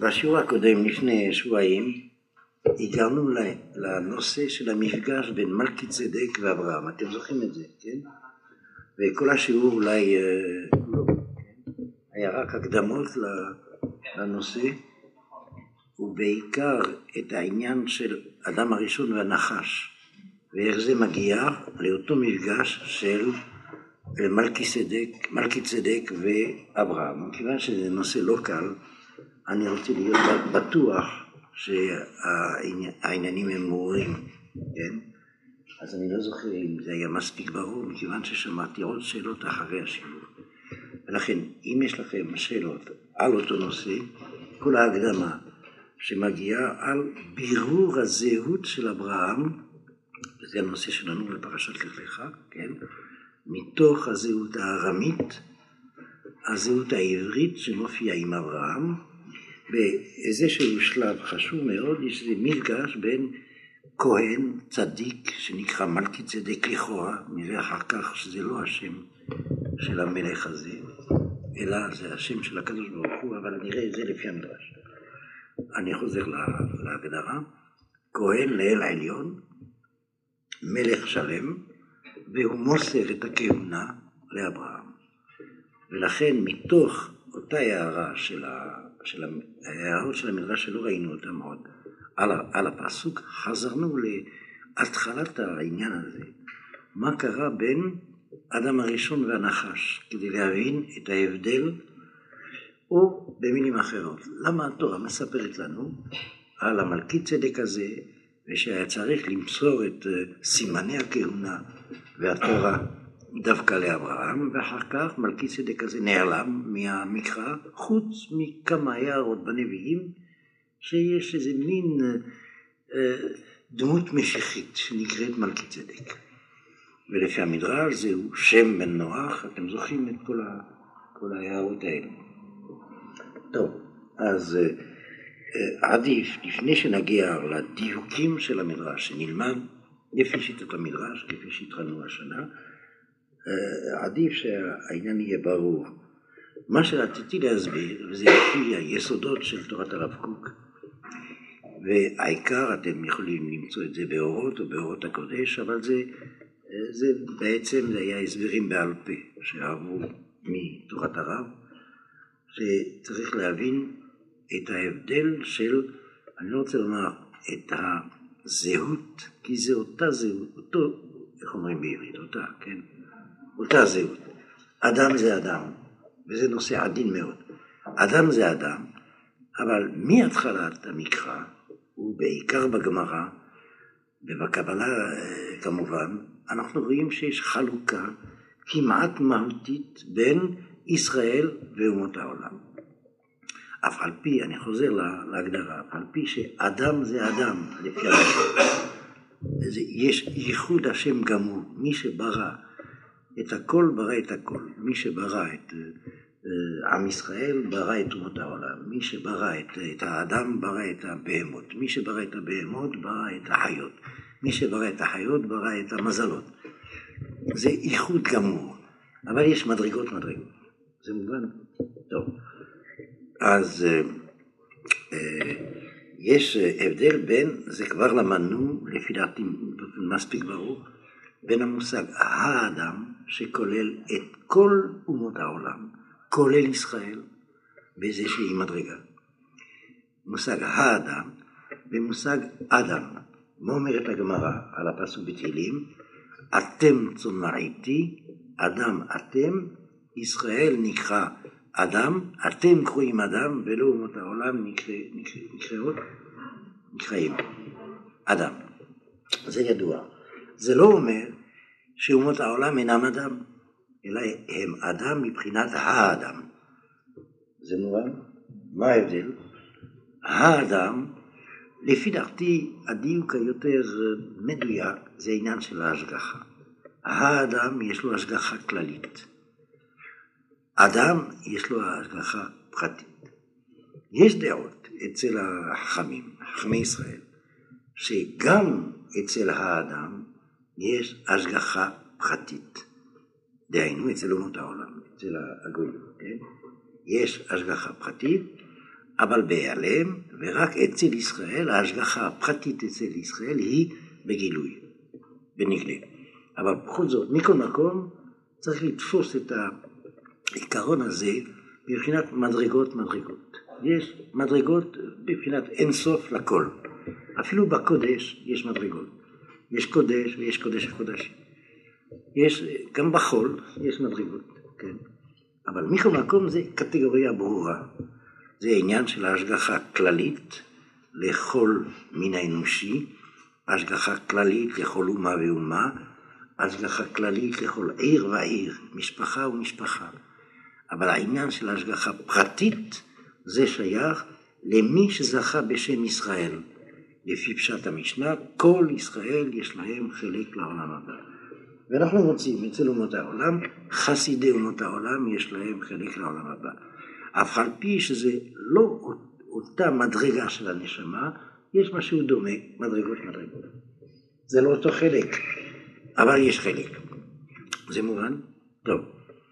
בשיעור הקודם, לפני שבועיים, הגענו לנושא של המפגש בין מלכי צדק ואברהם. אתם זוכרים את זה, כן? וכל השיעור אולי לא, היה רק הקדמות לנושא, ובעיקר את העניין של אדם הראשון והנחש, ואיך זה מגיע לאותו מפגש של מלכי צדק ואברהם. כיוון שזה נושא לא קל, אני רוצה להיות בטוח שהעניינים הם ברורים, כן? אז אני לא זוכר אם זה היה מספיק ברור, מכיוון ששמעתי עוד שאלות אחרי השיעור. ולכן, אם יש לכם שאלות על אותו נושא, כל ההקדמה שמגיעה על בירור הזהות של אברהם, וזה הנושא שלנו לפרשת לך לך, כן? מתוך הזהות הארמית, הזהות העברית שמופיעה עם אברהם, באיזשהו שלב חשוב מאוד, יש איזה מפגש בין כהן צדיק שנקרא מלכי צדק לכאורה, נראה אחר כך שזה לא השם של המלך הזה, אלא זה השם של הקדוש ברוך הוא, אבל נראה את זה לפי המדרש. אני חוזר להגדרה, כהן לאל העליון, מלך שלם, והוא מוסר את הכהונה לאברהם. ולכן מתוך אותה הערה ההערות של המדרש שלא ראינו אותם עוד, על הפסוק, חזרנו להתחלת העניין הזה. מה קרה בין אדם הראשון והנחש, כדי להבין את ההבדל, או במילים אחרות. למה התורה מספרת לנו על המלכי צדק הזה, ושהיה צריך למסור את סימני הכהונה והתורה דווקא לאברהם, ואחר כך מלכי צדק הזה נעלם מהמקרא, חוץ מכמה הערות בנביאים, שיש איזה מין דמות משיחית שנקראת מלכי צדק. ולפי המדרש זהו שם בן נוח, אתם זוכרים את כל ההערות האלה. טוב, אז עדיף, לפני שנגיע לדיוקים של המדרש, שנלמד לפי שיטת המדרש, לפי שהתחלנו השנה, עדיף שהעניין יהיה ברור. מה שרציתי להסביר, וזה לפי היסודות של תורת הרב קוק, והעיקר אתם יכולים למצוא את זה באורות או באורות הקודש, אבל זה בעצם זה היה הסברים בעל פה שעברו מתורת הרב, שצריך להבין את ההבדל של, אני לא רוצה לומר את הזהות, כי זה אותה זהות, אותו, איך אומרים בעברית, אותה, כן? אותה זהות. אדם זה אדם, וזה נושא עדין מאוד. אדם זה אדם, אבל מהתחלת המקרא, ובעיקר בגמרא, ובקבלה כמובן, אנחנו רואים שיש חלוקה כמעט מהותית בין ישראל ואומות העולם. אף על פי, אני חוזר להגדרה, אף על פי שאדם זה אדם, לפי השם. יש ייחוד השם גמור, מי שברא את הכל ברא את הכל, מי שברא את עם ישראל ברא את אומות העולם, מי שברא את האדם ברא את הבהמות, מי שברא את הבהמות ברא את החיות, מי שברא את החיות ברא את המזלות. זה ייחוד גמור, אבל יש מדרגות. זה מובן? טוב. אז יש הבדל בין, זה כבר למדנו, לפי דעתי מספיק ברור, בין המושג האדם שכולל את כל אומות העולם, כולל ישראל, באיזושהי מדרגה. מושג האדם ומושג אדם. מה אומרת הגמרא על הפסוק בתהילים? אתם צונעיתי, אדם אתם, ישראל נקרא אדם, אתם קרואים אדם, ולא אומות העולם נקראים אדם. זה ידוע. זה לא אומר שאומות העולם אינם אדם, אלא הם אדם מבחינת האדם. זה מובן? מה ההבדל? האדם, לפי דעתי, הדיוק היותר מדויק, זה עניין של ההשגחה. האדם יש לו השגחה כללית. אדם יש לו השגחה פרטית. יש דעות אצל החכמים, חכמי ישראל, שגם אצל האדם יש השגחה פרטית. דהיינו אצל אומות העולם, אצל הגויים, כן? יש השגחה פרטית, אבל בהיעלם, ורק אצל ישראל, ההשגחה הפרטית אצל ישראל היא בגילוי, בנגלה. אבל בכל זאת, מכל מקום, צריך לתפוס את העיקרון הזה בבחינת מדרגות. יש מדרגות בבחינת אינסוף לכל. אפילו בקודש יש מדרגות. יש קודש ויש קודש הקודשים. יש, גם בחול יש מדרגות, כן? אבל מכל מקום זה קטגוריה ברורה. זה עניין של ההשגחה כללית לכל מין האנושי, השגחה כללית לכל אומה ואומה, השגחה כללית לכל עיר ועיר, משפחה ומשפחה. אבל העניין של ההשגחה פרטית זה שייך למי שזכה בשם ישראל. לפי פשט המשנה, כל ישראל יש להם חלק לעולם הבא. ואנחנו מוצאים אצל אומות העולם, חסידי אומות העולם יש להם חלק לעולם הבא. אף על פי שזה לא אותה מדרגה של הנשמה, יש משהו דומה, מדרגות. זה לא אותו חלק, אבל יש חלק. זה מובן? טוב.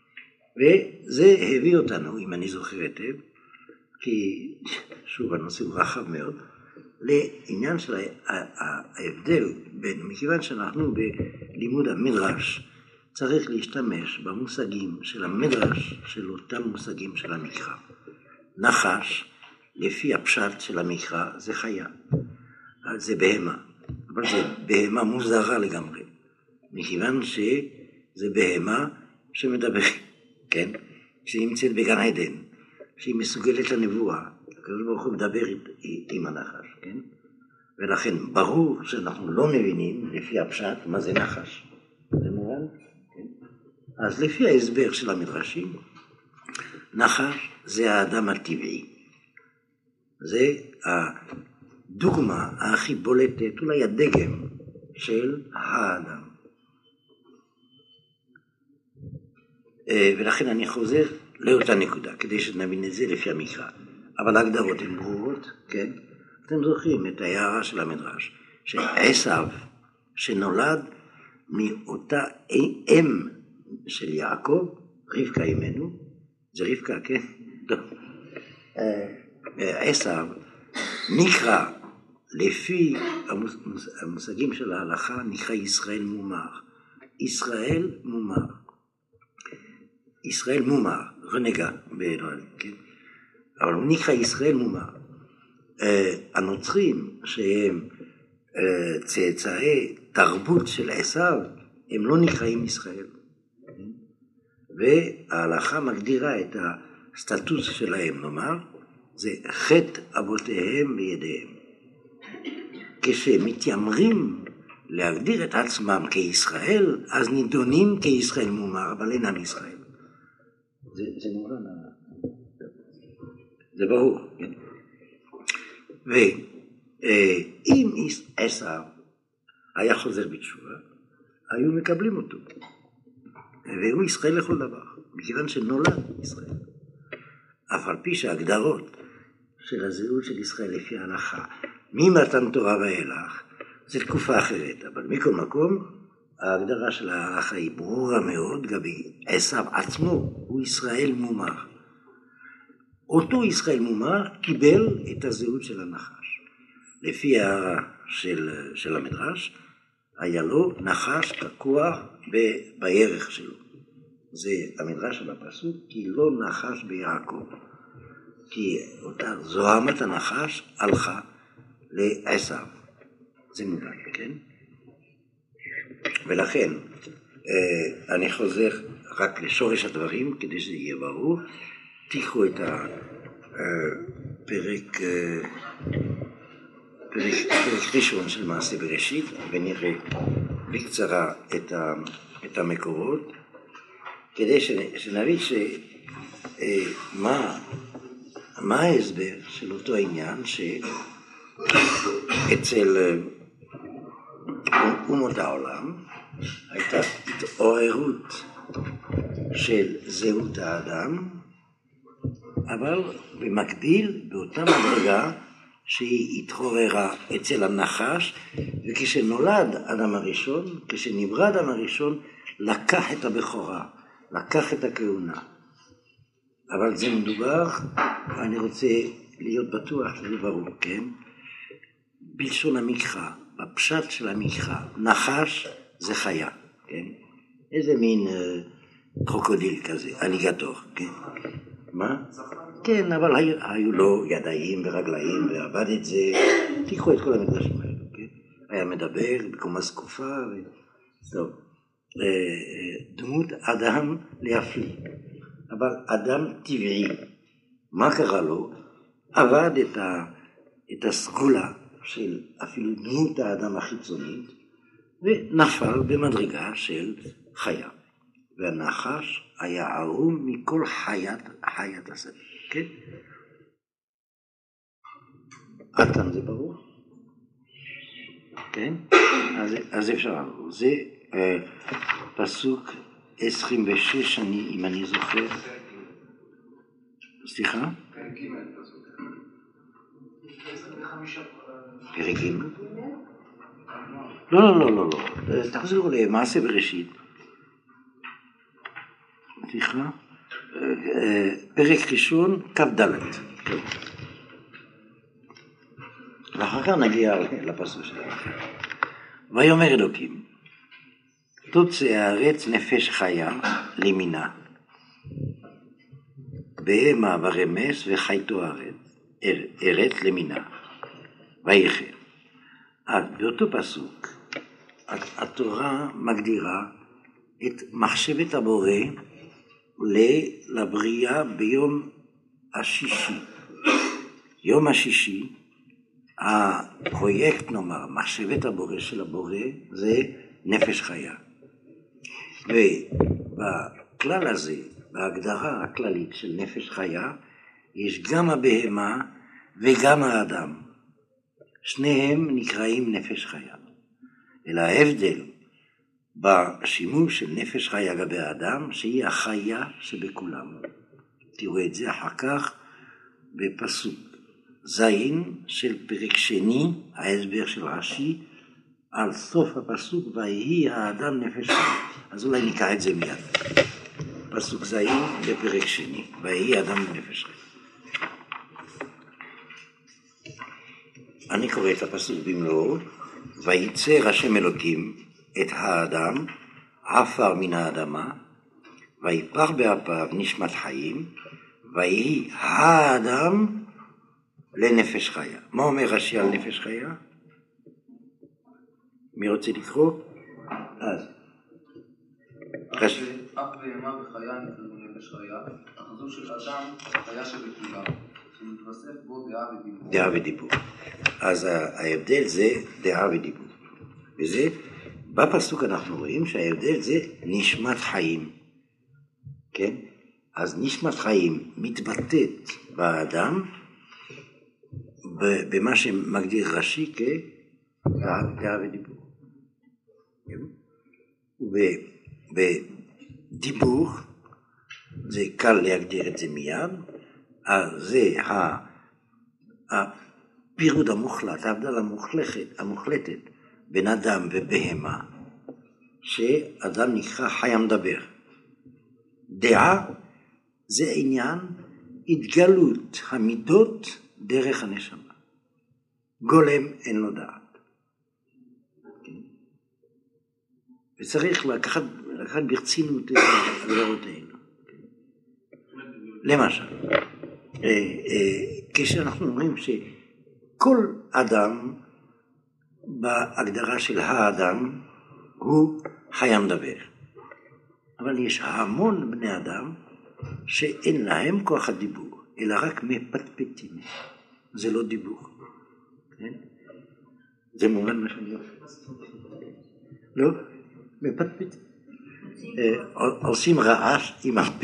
וזה הביא אותנו, אם אני זוכר היטב, כי שוב הנושא הוא רחב מאוד, לעניין של ההבדל בין, מכיוון שאנחנו בלימוד המדרש, צריך להשתמש במושגים של המדרש, של אותם מושגים של המקרא. נחש, לפי הפשט של המקרא, זה חיה, זה בהמה, אבל זה בהמה מוזרה לגמרי, מכיוון שזה בהמה שמדבר, כן? שהיא נמצאת בגן עדן, שהיא מסוגלת לנבואה, הקדוש ברוך הוא מדבר עם הנחש, כן? ולכן ברור שאנחנו לא מבינים לפי הפשט מה זה נחש. זה מובן? כן? אז לפי ההסבר של המדרשים, נחש זה האדם הטבעי. זה הדוגמה הכי בולטת, אולי הדגם של האדם. ולכן אני חוזר לאותה נקודה, כדי שנבין את זה לפי המקרא. אבל ההגדרות הן ברורות, כן? אתם זוכרים את ההערה של המדרש, שעשיו שנולד מאותה אם של יעקב, רבקה אמנו, זה רבקה, כן? טוב. עשיו נקרא, לפי המושגים של ההלכה, נקרא ישראל מומר. ישראל מומר, רנגה, כן? אבל הוא נקרא ישראל מומר. הנוצרים שהם צאצאי תרבות של עשיו, הם לא נקראים ישראל. וההלכה מגדירה את הסטטוס שלהם, נאמר, זה חטא אבותיהם בידיהם. כשמתיימרים להגדיר את עצמם כישראל, אז נידונים כישראל מומר, אבל אינם ישראל. זה מובן, זה ברור. כן? ואם עשיו היה חוזר בתשובה, היו מקבלים אותו. והוא ישראל לכל דבר, מכיוון שנולד ישראל. אף על פי שההגדרות של הזהות של ישראל לפי ההלכה, ממתן תורה ואילך, זה תקופה אחרת. אבל מכל מקום, ההגדרה של ההלכה היא ברורה מאוד, גבי עשיו עצמו הוא ישראל מומר. אותו ישראל מומר קיבל את הזהות של הנחש. לפי ההערה של המדרש, היה לו נחש תקוע בערך שלו. זה המדרש של הפסוק, כי לא נחש ביעקב. כי אותה זוהמת הנחש הלכה לעשיו. זה מובן, כן? ולכן, אני חוזר רק לשורש הדברים, כדי שזה יהיה ברור. תיקחו את הפרק ראשון של מעשה בראשית, ונראה בקצרה את המקורות, כדי שנבין מה ההסבר של אותו העניין שאצל אומות העולם הייתה התעוררות של זהות האדם, אבל במקביל באותה מדרגה שהיא התעוררה אצל הנחש, וכשנולד אדם הראשון, כשנברא אדם הראשון, לקח את הבכורה, לקח את הכהונה. אבל זה מדובר, אני רוצה להיות בטוח שזה ברור, כן? בלשון המקרא, בפשט של המקרא, נחש זה חיה, כן? איזה מין קרוקודיל כזה, אליגטור, כן? מה? כן, אבל היו לו ידיים ורגליים ועבד את זה, תיקחו את כל המדרשים האלה, כן? היה מדבר בקומה זקופה, טוב. דמות אדם להפליא, אבל אדם טבעי, מה קרה לו? עבד את הסגולה של אפילו דמות האדם החיצונית ונפל במדרגה של חיה, והנחש היה ערום מכל חיית הסדר, כן? עד כאן זה ברור? כן? אז אפשר לעבור. זה פסוק 26, אם אני זוכר. סליחה? פרק ג'? לא. תחזרו למעשה בראשית. סליחה? פרק ראשון, כ"ד. ואחר כך נגיע לפסוק שלנו. ויאמר אלוקים, תוצא הארץ נפש חיה למינה, בהמה ורמס וחייתו ארץ למינה, ויחל. באותו פסוק התורה מגדירה את מחשבת הבורא לבריאה ביום השישי. יום השישי, הפרויקט, נאמר, מחשבת הבורא של הבורא זה נפש חיה. ובכלל הזה, בהגדרה הכללית של נפש חיה, יש גם הבהמה וגם האדם. שניהם נקראים נפש חיה. אלא ההבדל בשימוש של נפש חיה לגבי האדם, שהיא החיה שבכולם. תראו את זה אחר כך בפסוק זין של פרק שני, ההסבר של רש"י, על סוף הפסוק, ויהי האדם נפש חיה. אז אולי נקרא את זה מיד. פסוק זין בפרק שני, ויהי האדם נפש חיה. אני קורא את הפסוק במלואו. וייצר השם אלוקים את האדם, עפר מן האדמה, ויפח באפיו נשמת חיים, ויהי האדם לנפש חיה. מה אומר רש"י על נפש חיה? מי רוצה לקרוא? אז אף בהמה וחיה נקראו נפש חיה, אך זו של אדם חיה שבכולם, שמתווסף בו דעה ודיבור. דעה ודיבור. אז ההבדל זה דעה ודיבור. וזה, בפסוק אנחנו רואים שההבדל זה נשמת חיים. כן? אז נשמת חיים מתבטאת באדם, במה שמגדיר רש"י כדעה ודיבור. ובדיבור, זה קל להגדיר את זה מיד, אז זה הפירוד המוחלט, ההבדלה המוחלטת בין אדם ובהמה, שאדם נקרא חי המדבר. דעה זה עניין התגלות המידות דרך הנשמה. גולם אין לו דעת. וצריך לקחת ברצינות את הדברות האלה. למשל, כשאנחנו אומרים שכל אדם בהגדרה של האדם הוא חי המדבר. אבל יש המון בני אדם שאין להם כוח הדיבור, אלא רק מפטפטים. זה לא דיבור. כן? זה מובן מה שאני אומר. לא? מפטפטים. עושים רעש עם הפה.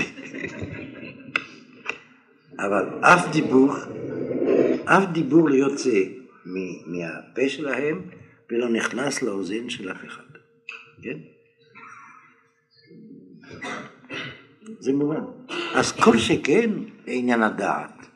אבל אף דיבור לא יוצא מהפה שלהם ולא נכנס לאוזן של אף אחד. כן? זה מובן. אז כל שכן עניין הדעת.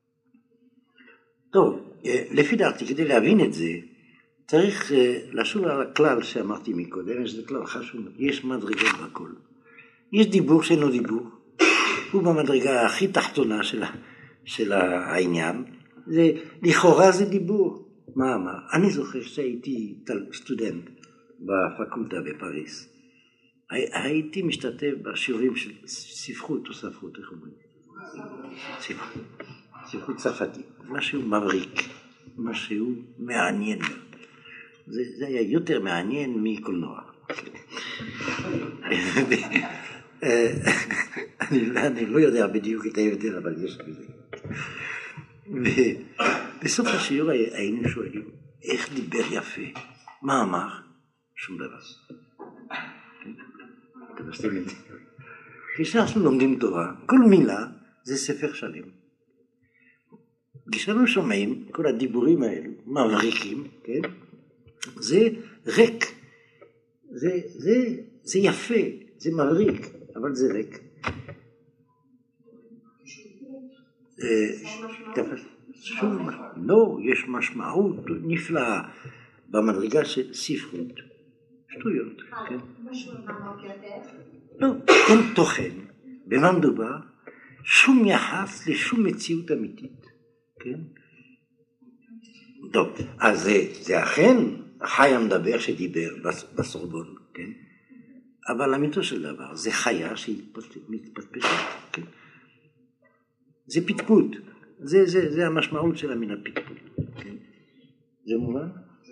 טוב, לפי דעתי, כדי להבין את זה, צריך לשוב על הכלל שאמרתי מקודם, שזה כלל חשוב, יש מדרגות בכל. יש דיבור שאין לו דיבור, הוא במדרגה הכי תחתונה של העניין, לכאורה זה דיבור. מה אמר? אני זוכר שהייתי סטודנט בפקולטה בפריס. הייתי משתתף בשיעורים של ספרות או ספרות, איך אומרים? ספרות צרפתית. משהו מבריק, משהו מעניין. זה היה יותר מעניין מקולנוע. אני לא יודע בדיוק את ההבדל, אבל יש בזה. ובסוף השיעור היינו שואלים, איך דיבר יפה? מה אמר? שום דבר. אתם עושים את זה. כשאנחנו לומדים תורה, כל מילה זה ספר שלם. כשאנחנו שומעים כל הדיבורים האלו, מבריקים, כן? זה ריק. זה יפה, זה מבריק, אבל זה ריק. לא, יש משמעות נפלאה במדרגה של ספרות. שטויות, כן? לא, אין תוכן. במה מדובר? שום יחס לשום מציאות אמיתית, כן? טוב, אז זה אכן החי המדבר שדיבר בסורבון, כן? אבל אמיתו של דבר, זה חיה שמתפתפשת, כן? זה פטפוט, זה המשמעות של המילה פטפוט, כן? זה מובן?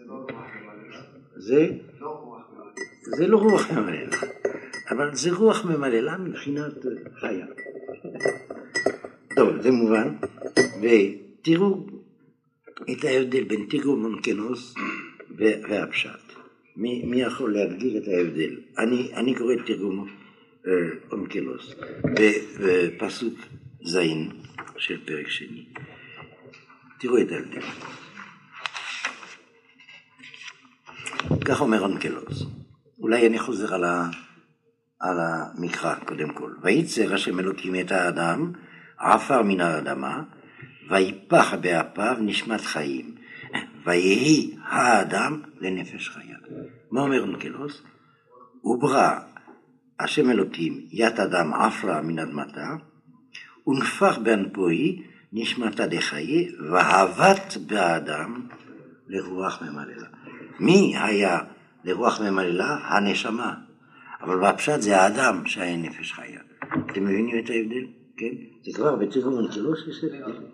זה לא רוח ממללה, אבל זה רוח ממללה מבחינת חיה. טוב, זה מובן, ותראו את ההבדל בין תרגום אונקלוס והפשט. מי יכול להגדיר את ההבדל? אני קורא את תרגום אונקלוס בפסוק זין של פרק שני. תראו את ההבדל. כך אומר אונקלוס. אולי אני חוזר על המקרא קודם כל. וייצר השם אלוקים את האדם, עפר מן האדמה, ויפח באפיו נשמת חיים, ויהי האדם לנפש חיה. מה אומר אונקלוס? וברא השם אלוקים ית אדם עפרה מן אדמתה, ונפח באנפוהי נשמתה דחיה, והבט באדם לרוח ממללה. מי היה לרוח ממללה? הנשמה. אבל בפשט זה האדם שהיה נפש חיה. אתם מבינים את ההבדל? כן? זה כבר בתרגום אונקלוס יש הבדל.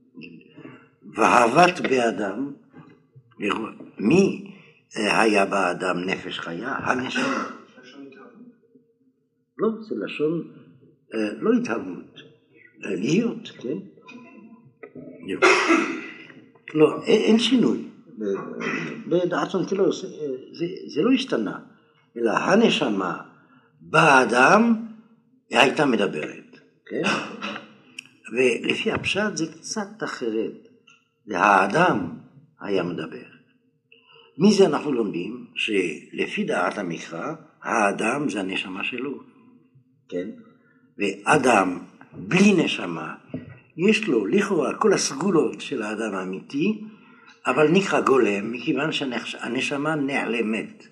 והבט באדם, מי היה באדם נפש חיה? הנשמה. לא, זה לשון לא התהוות, להיות, כן? לא, אין שינוי. בדעת אונקלוס זה לא השתנה, אלא הנשמה באדם הייתה מדברת, כן? ולפי הפשט זה קצת אחרת, האדם היה מדבר. מזה אנחנו לומדים שלפי דעת המקרא, האדם זה הנשמה שלו, כן? ואדם בלי נשמה, יש לו לכאורה כל הסגולות של האדם האמיתי, אבל נקרא גולם מכיוון שהנשמה נעלמת.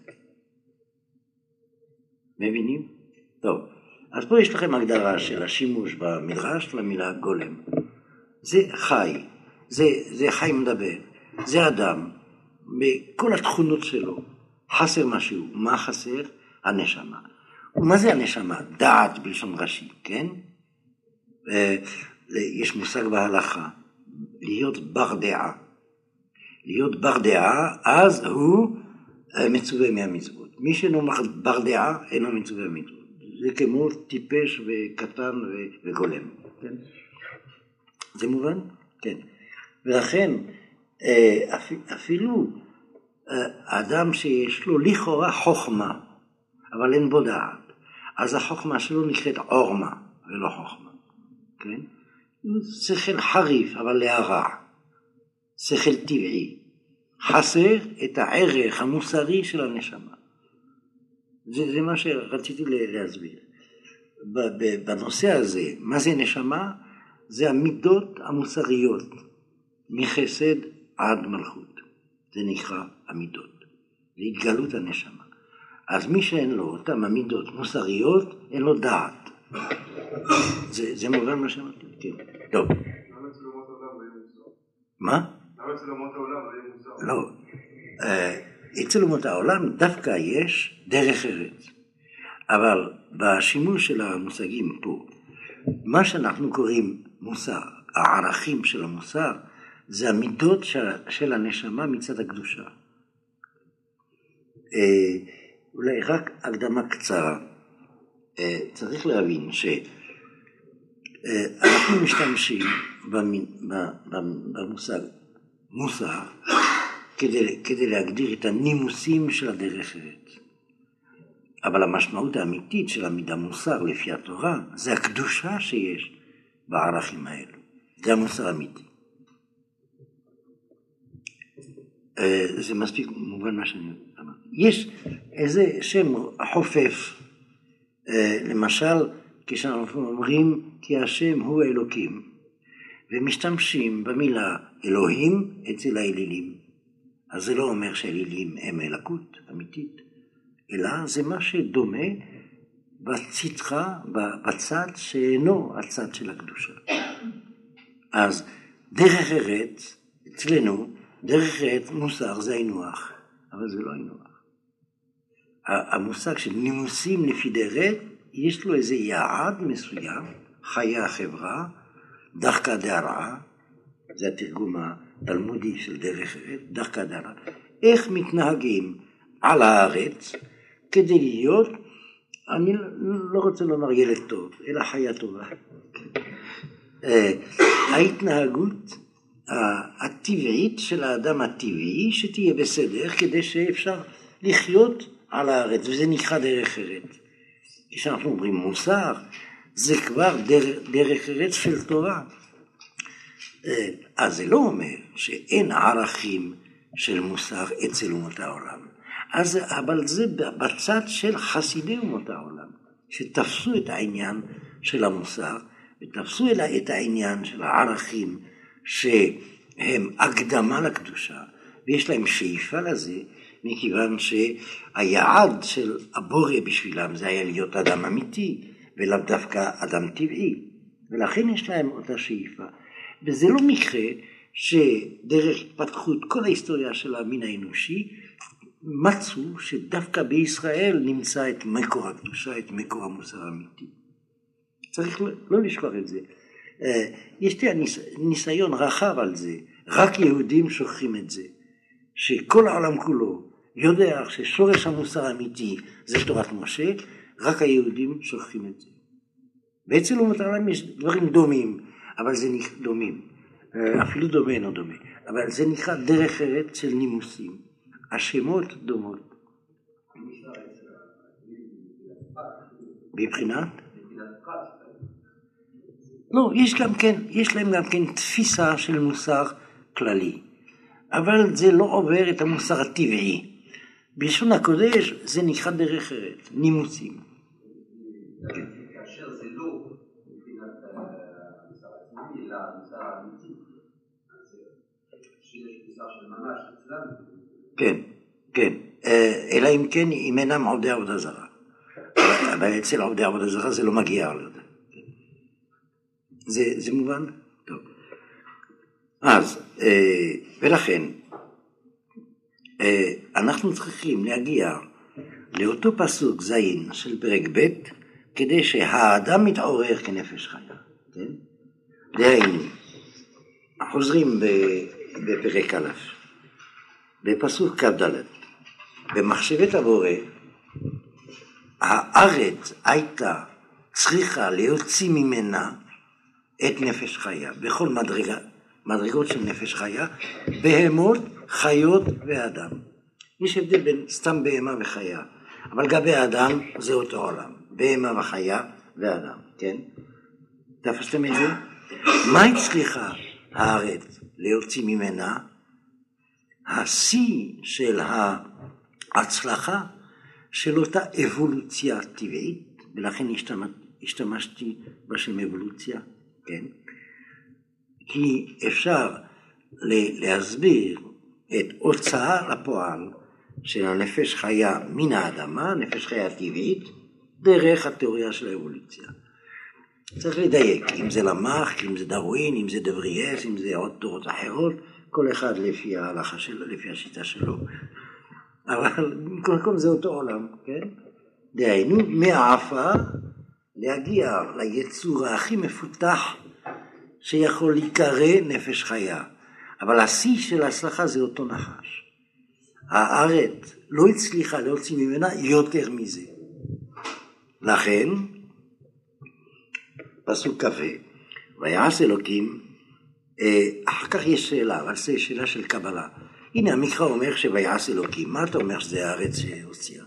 מבינים? טוב, אז פה יש לכם הגדרה של השימוש במדרש למילה גולם. זה חי, זה חי מדבר, זה אדם, בכל התכונות שלו. חסר משהו, מה חסר? הנשמה. ומה זה הנשמה? דעת בלשון רש"י, כן? יש מושג בהלכה, להיות בר דעה. להיות בר דעה, אז הוא מצווה מהמצוות. מי שאינו בר דעה, אינו מצווה מהמצוות. זה כמו טיפש וקטן וגולם. כן? זה מובן? כן. ולכן, אפילו אדם שיש לו לכאורה חוכמה, אבל אין בו דעת, אז החוכמה שלו נקראת עורמה, ולא חוכמה. כן? שכל חריף, אבל להרע. שכל טבעי. חסר את הערך המוסרי של הנשמה. זה מה שרציתי להסביר. בנושא הזה, מה זה נשמה? זה המידות המוסריות, מחסד עד מלכות. זה נקרא המידות. זה התגלות הנשמה. אז מי שאין לו אותם המידות מוסריות, אין לו דעת. זה מובן מה שאמרתי? כן. טוב. מה? למה אצל אומות העולם לא יהיה מוסר? לא. אצל אומות העולם דווקא יש דרך ארץ. אבל בשימוש של המושגים פה, מה שאנחנו קוראים מוסר, הערכים של המוסר, זה המידות של הנשמה מצד הקדושה. אולי רק הקדמה קצרה. צריך להבין שאנחנו משתמשים במושג מוסר כדי להגדיר את הנימוסים של הדרך ארץ. אבל המשמעות האמיתית של המידה מוסר לפי התורה זה הקדושה שיש בערכים האלו. זה המוסר האמיתי. זה מספיק מובן מה שאני אמרתי. יש איזה שם חופף, למשל כשאנחנו אומרים כי השם הוא אלוקים, ומשתמשים במילה אלוהים אצל האלילים. אז זה לא אומר שהאלילים הם אלוקות אמיתית, אלא זה מה שדומה בצד שאינו הצד של הקדושה. אז דרך ארץ, אצלנו, דרך ארץ מוסר זה אינוח, אבל זה לא אינוח. המושג של נימוסים לפי דרך, יש לו איזה יעד מסוים, חיי החברה, דחקא דרעא, זה התרגום התלמודי של דרך ארץ, דחקא דרעא, איך מתנהגים על הארץ כדי להיות, אני לא רוצה לומר ילד טוב, אלא חיה טובה. ההתנהגות הטבעית של האדם הטבעי שתהיה בסדר כדי שאפשר לחיות על הארץ, וזה נקרא דרך ארץ. כשאנחנו אומרים מוסר, זה כבר דרך ארץ של תורה. אז זה לא אומר שאין ערכים של מוסר אצל אומות העולם. אבל זה בצד של חסידי אומות העולם, שתפסו את העניין של המוסר, ותפסו את העניין של הערכים שהם הקדמה לקדושה, ויש להם שאיפה לזה, מכיוון שהיעד של הבורא בשבילם זה היה להיות אדם אמיתי, ולאו דווקא אדם טבעי, ולכן יש להם אותה שאיפה. וזה לא מקרה שדרך התפתחות כל ההיסטוריה של המין האנושי, מצאו שדווקא בישראל נמצא את מקור הקדושה, את מקור המוסר האמיתי. צריך לא לשכוח את זה. יש לי ניסיון רחב על זה, רק יהודים שוכחים את זה, שכל העולם כולו יודע ששורש המוסר האמיתי זה תורת משה, רק היהודים שוכחים את זה. ואצל אומות העולם יש דברים דומים, אבל זה דומים, אפילו דומה אינו דומה, אבל זה נקרא דרך ארץ של נימוסים. השמות דומות. בבחינת? לא, יש להם גם כן תפיסה של מוסר כללי, אבל זה לא עובר את המוסר הטבעי. בלשון הקודש זה נקרא דרך ארץ, נימוסים. כאשר זה לא מבחינת המוסר הטבעי, אלא המוסר האמיתי, אז שיש מוסר של ממש אצלנו. כן, אלא אם כן, אם אינם עובדי עבודה זרה. אבל אצל עובדי עבודה זרה זה לא מגיע. זה מובן? טוב. אז, ולכן, אנחנו צריכים להגיע לאותו פסוק זין של פרק ב' כדי שהאדם מתעורר כנפש חיה. כן? דהיינו, חוזרים בפרק א', בפסוק כ"ד, במחשבת הבורא, הארץ הייתה צריכה להוציא ממנה את נפש חיה, בכל מדרגות של נפש חיה, בהמות, חיות ואדם. יש הבדל בין סתם בהמה וחיה, אבל גם באדם זה אותו עולם, בהמה וחיה ואדם, כן? תפסתם את זה? מה הצליחה הארץ להוציא ממנה? השיא של ההצלחה של אותה אבולוציה טבעית, ולכן השתמשתי בשם אבולוציה, כן? כי אפשר להסביר את הוצאה לפועל של הנפש חיה מן האדמה, נפש חיה טבעית, דרך התיאוריה של האבולוציה. צריך לדייק, אם זה למח, אם זה דרווין, אם זה דבריאס, אם זה עוד תורות אחרות, כל אחד לפי ההלכה שלו, לפי השיטה שלו. אבל כל מקום זה אותו עולם, כן? דהיינו, מהעפר להגיע ליצור הכי מפותח שיכול להיקרא נפש חיה. אבל השיא של ההצלחה זה אותו נחש. הארץ לא הצליחה להוציא ממנה יותר מזה. לכן, פסוק כ"ה, ויעש אלוקים, אחר כך יש שאלה, אבל זו שאלה של קבלה. הנה המקרא אומר שויעש אלוקים, מה אתה אומר שזה הארץ שהוציאה?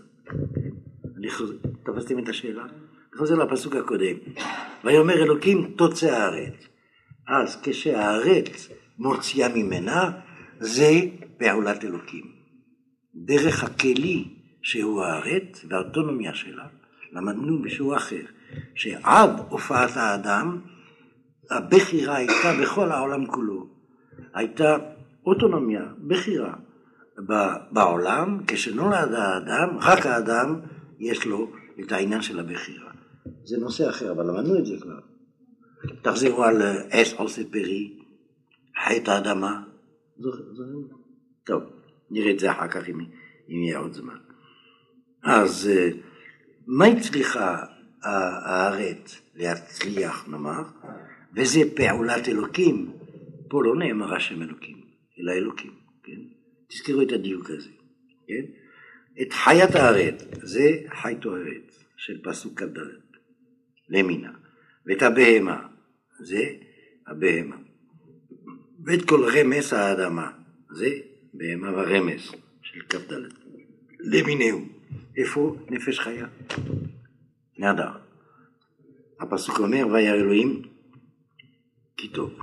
תפסתם את השאלה? אני חוזר לפסוק הקודם. ויאמר אלוקים תוצא הארץ. אז כשהארץ מוציאה ממנה, זה פעולת אלוקים. דרך הכלי שהוא הארץ והאוטונומיה שלה, למדנו בשיעור אחר, שעד הופעת האדם, הבחירה הייתה בכל העולם כולו. הייתה אוטונומיה, בחירה בעולם, כשנולד האדם, רק האדם יש לו את העניין של הבחירה. זה נושא אחר, אבל למדנו את זה כבר. תחזירו על אס עושה פרי, חטא האדמה. טוב, נראה את זה אחר כך אם יהיה עוד זמן. אז מה הצליחה הארץ להצליח, נאמר? וזה פעולת אלוקים. פה לא נאמר השם אלוקים, אלא אלוקים, כן? תזכרו את הדיוק הזה, כן? את חיית הארץ, זה חייתו הארץ, של פסוק כ"ד, למינה. ואת הבהמה, זה הבהמה. ואת כל רמס האדמה, זה בהמה ורמס, של כ"ד. למינהו, איפה נפש חיה? נהדר. הפסוק אומר, וירא אלוהים כי טוב.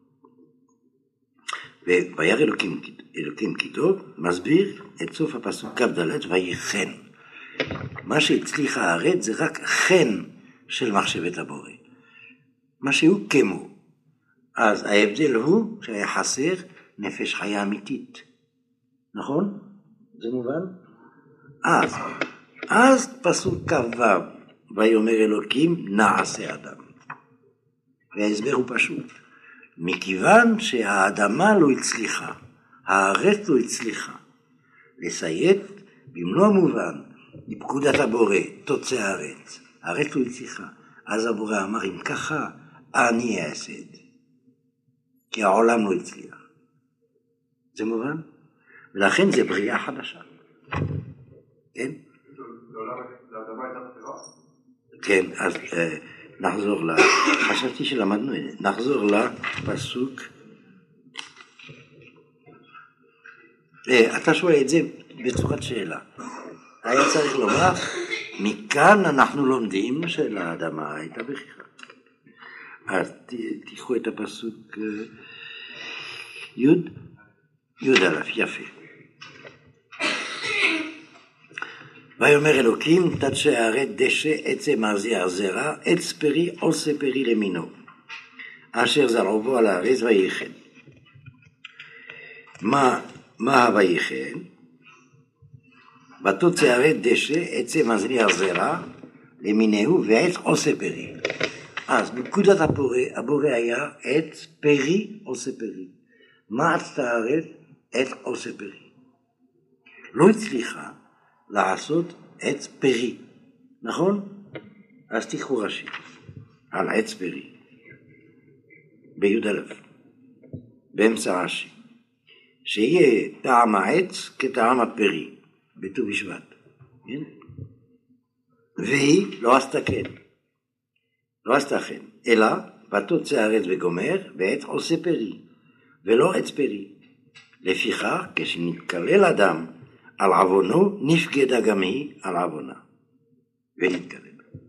וירא אלוקים כי טוב, מסביר את סוף הפסוק כ"ד, ויחן. מה שהצליח הארץ זה רק חן של מחשבת הבורא. מה שהוא כמו. אז ההבדל הוא שהיה חסר נפש חיה אמיתית. נכון? זה מובן? אז פסוק כ"ו, ויאמר אלוקים נעשה אדם. וההסבר הוא פשוט. מכיוון שהאדמה לא הצליחה, הארץ לא הצליחה, לציית במלוא המובן, בפקודת הבורא, תוצא הארץ. הארץ לא הצליחה. אז הבורא אמר, אם ככה, אני אעשה את זה. כי העולם לא הצליח. זה מובן? ולכן זה בריאה חדשה. כן? לאדמה הייתה בחירה? כן, אז נחזור חשבתי שלמדנו את זה. נחזור לפסוק. אתה שואל את זה בצורת שאלה. היה צריך לומר, מכאן אנחנו לומדים שלאדמה הייתה בחירה. אז תיקחו את הפסוק י' א', יפה. ויאמר אלוקים תצא הארץ דשא עצם ארזי זרע עץ פרי עושה פרי למינו אשר זרעו בו על הארץ ויחן. מה ויחן? ותוצא הארץ דשא עצם ארזי זרע למינו ועץ עושה פרי. אז בפקודת הבורא היה עץ פרי עושה פרי. מה עשתה הארץ? עץ עושה פרי. לא הצליחה לעשות עץ פרי, נכון? אז תיקחו רש"י על עץ פרי בי"א באמצע רש"י, שיהיה טעם העץ כטעם הפרי בט"ו בשבט, כן? והיא לא עשתה כן, לא עשתה כן, אלא ותוצא הארץ וגומר ועץ עושה פרי ולא עץ פרי. לפיכך כשנתקלל אדם על עוונו נפקדה גם היא על עוונה ונתקלל.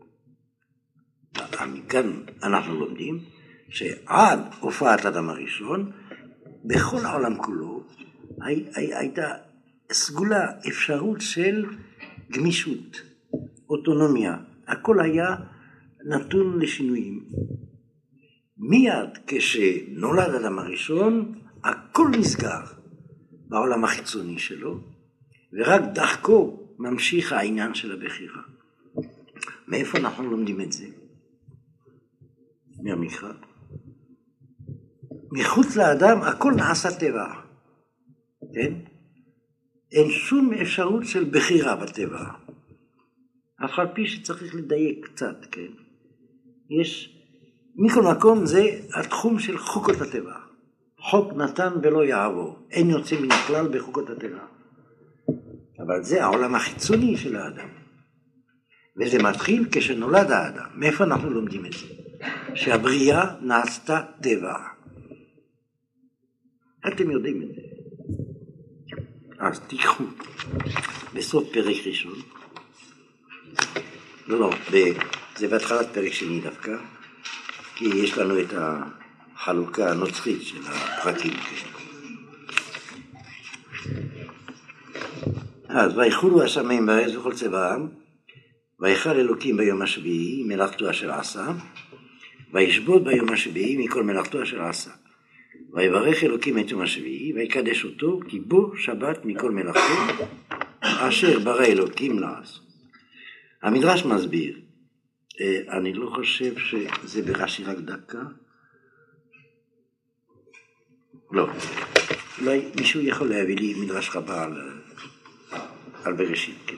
מכאן אנחנו לומדים שעד הופעת אדם הראשון בכל העולם כולו הייתה סגולה אפשרות של גמישות, אוטונומיה. הכל היה נתון לשינויים. מיד כשנולד אדם הראשון הכל נסגר בעולם החיצוני שלו, ורק דרכו ממשיך העניין של הבחירה. מאיפה אנחנו לומדים את זה? מהמקרא. מחוץ לאדם הכל נעשה טבע, כן? אין שום אפשרות של בחירה בטבע. אף על פי שצריך לדייק קצת, כן? יש, מכל מקום זה התחום של חוקות הטבע. חוק נתן ולא יעבור, אין יוצא מן הכלל בחוקות הטבע. אבל זה העולם החיצוני של האדם. וזה מתחיל כשנולד האדם. מאיפה אנחנו לומדים את זה? שהבריאה נעשתה טבע. אתם יודעים את זה. אז תיקחו בסוף פרק ראשון. לא, זה בהתחלת פרק שני דווקא, כי יש לנו את החלוקה הנוצרית של הפרקים. אז ויחולו השמיים והארץ וכל צבאם, ויחל אלוקים ביום השביעי מלאכתו אשר עשה, וישבות ביום השביעי מכל מלאכתו אשר עשה. ויברך אלוקים את יום השביעי, ויקדש אותו, כי בו שבת מכל מלאכתו, אשר ברא אלוקים לעשות. המדרש מסביר, אני לא חושב שזה ברש"י רק דקה. לא, אולי מישהו יכול להביא לי מדרש רבה על בראשית, כן.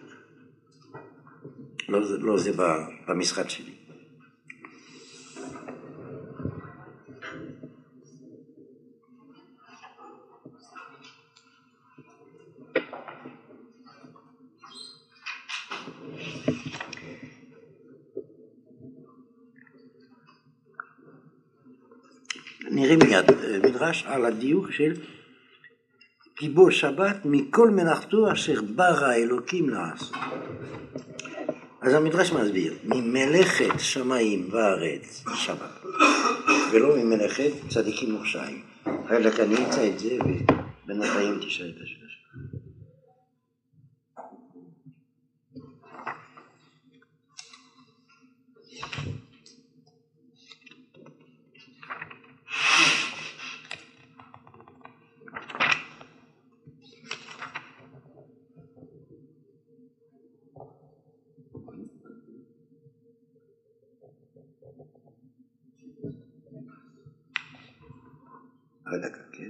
לא זה במשחק שלי. נראה מיד מדרש על הדיוק של כי בו שבת מכל מלאכתו אשר ברא אלוקים לעשות. אז המדרש מסביר, ממלאכת שמיים וארץ שבת, ולא ממלאכת צדיקים ורשעים. רק אני אמצא את זה ובינתיים תשאל את השאלה. דקה, כן?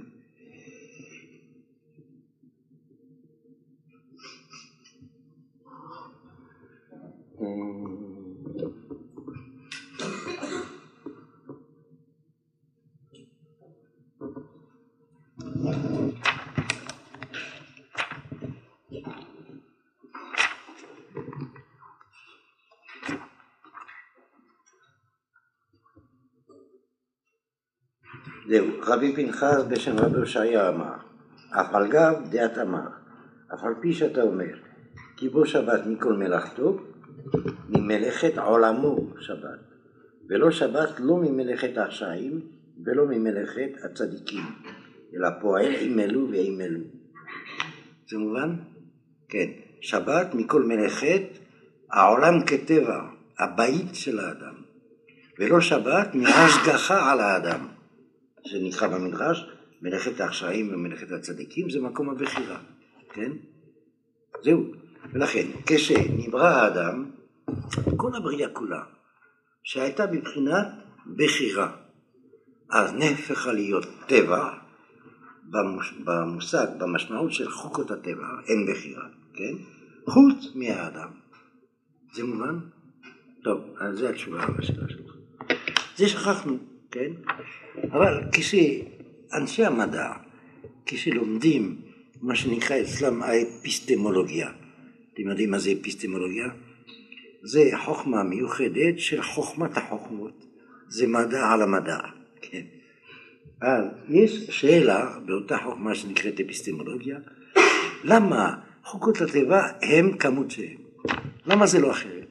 זהו, רבי פנחס בשם רבי הושעיה אמר, אף על גב דעת אמר, אף על פי שאתה אומר, כי בו שבת מכל מלאכתו, ממלאכת עולמו שבת, ולא שבת לא ממלאכת הרשעים, ולא ממלאכת הצדיקים, אלא פועל עמלו ועמלו. זה מובן? כן, שבת מכל מלאכת העולם כטבע, הבית של האדם, ולא שבת מהשגחה על האדם. זה נקרא במדרש, מלאכת הרשעים ומלאכת הצדיקים, זה מקום הבחירה, כן? זהו. ולכן, כשנברא האדם, כל הבריאה כולה, שהייתה בבחינת בחירה, אז נהפכה להיות טבע, במושג, במשמעות של חוקות הטבע, אין בחירה, כן? חוץ מהאדם. זה מובן? טוב, אז זה התשובה על השאלה שלך. זה שכחנו. כן? אבל כשאנשי המדע, כשלומדים מה שנקרא אצלם האפיסטמולוגיה, אתם יודעים מה זה אפיסטמולוגיה? זה חוכמה מיוחדת של חוכמת החוכמות, זה מדע על המדע, כן? אבל יש שאלה באותה חוכמה שנקראת אפיסטמולוגיה, למה חוקות הטבע הם כמות שהם? למה זה לא אחרת?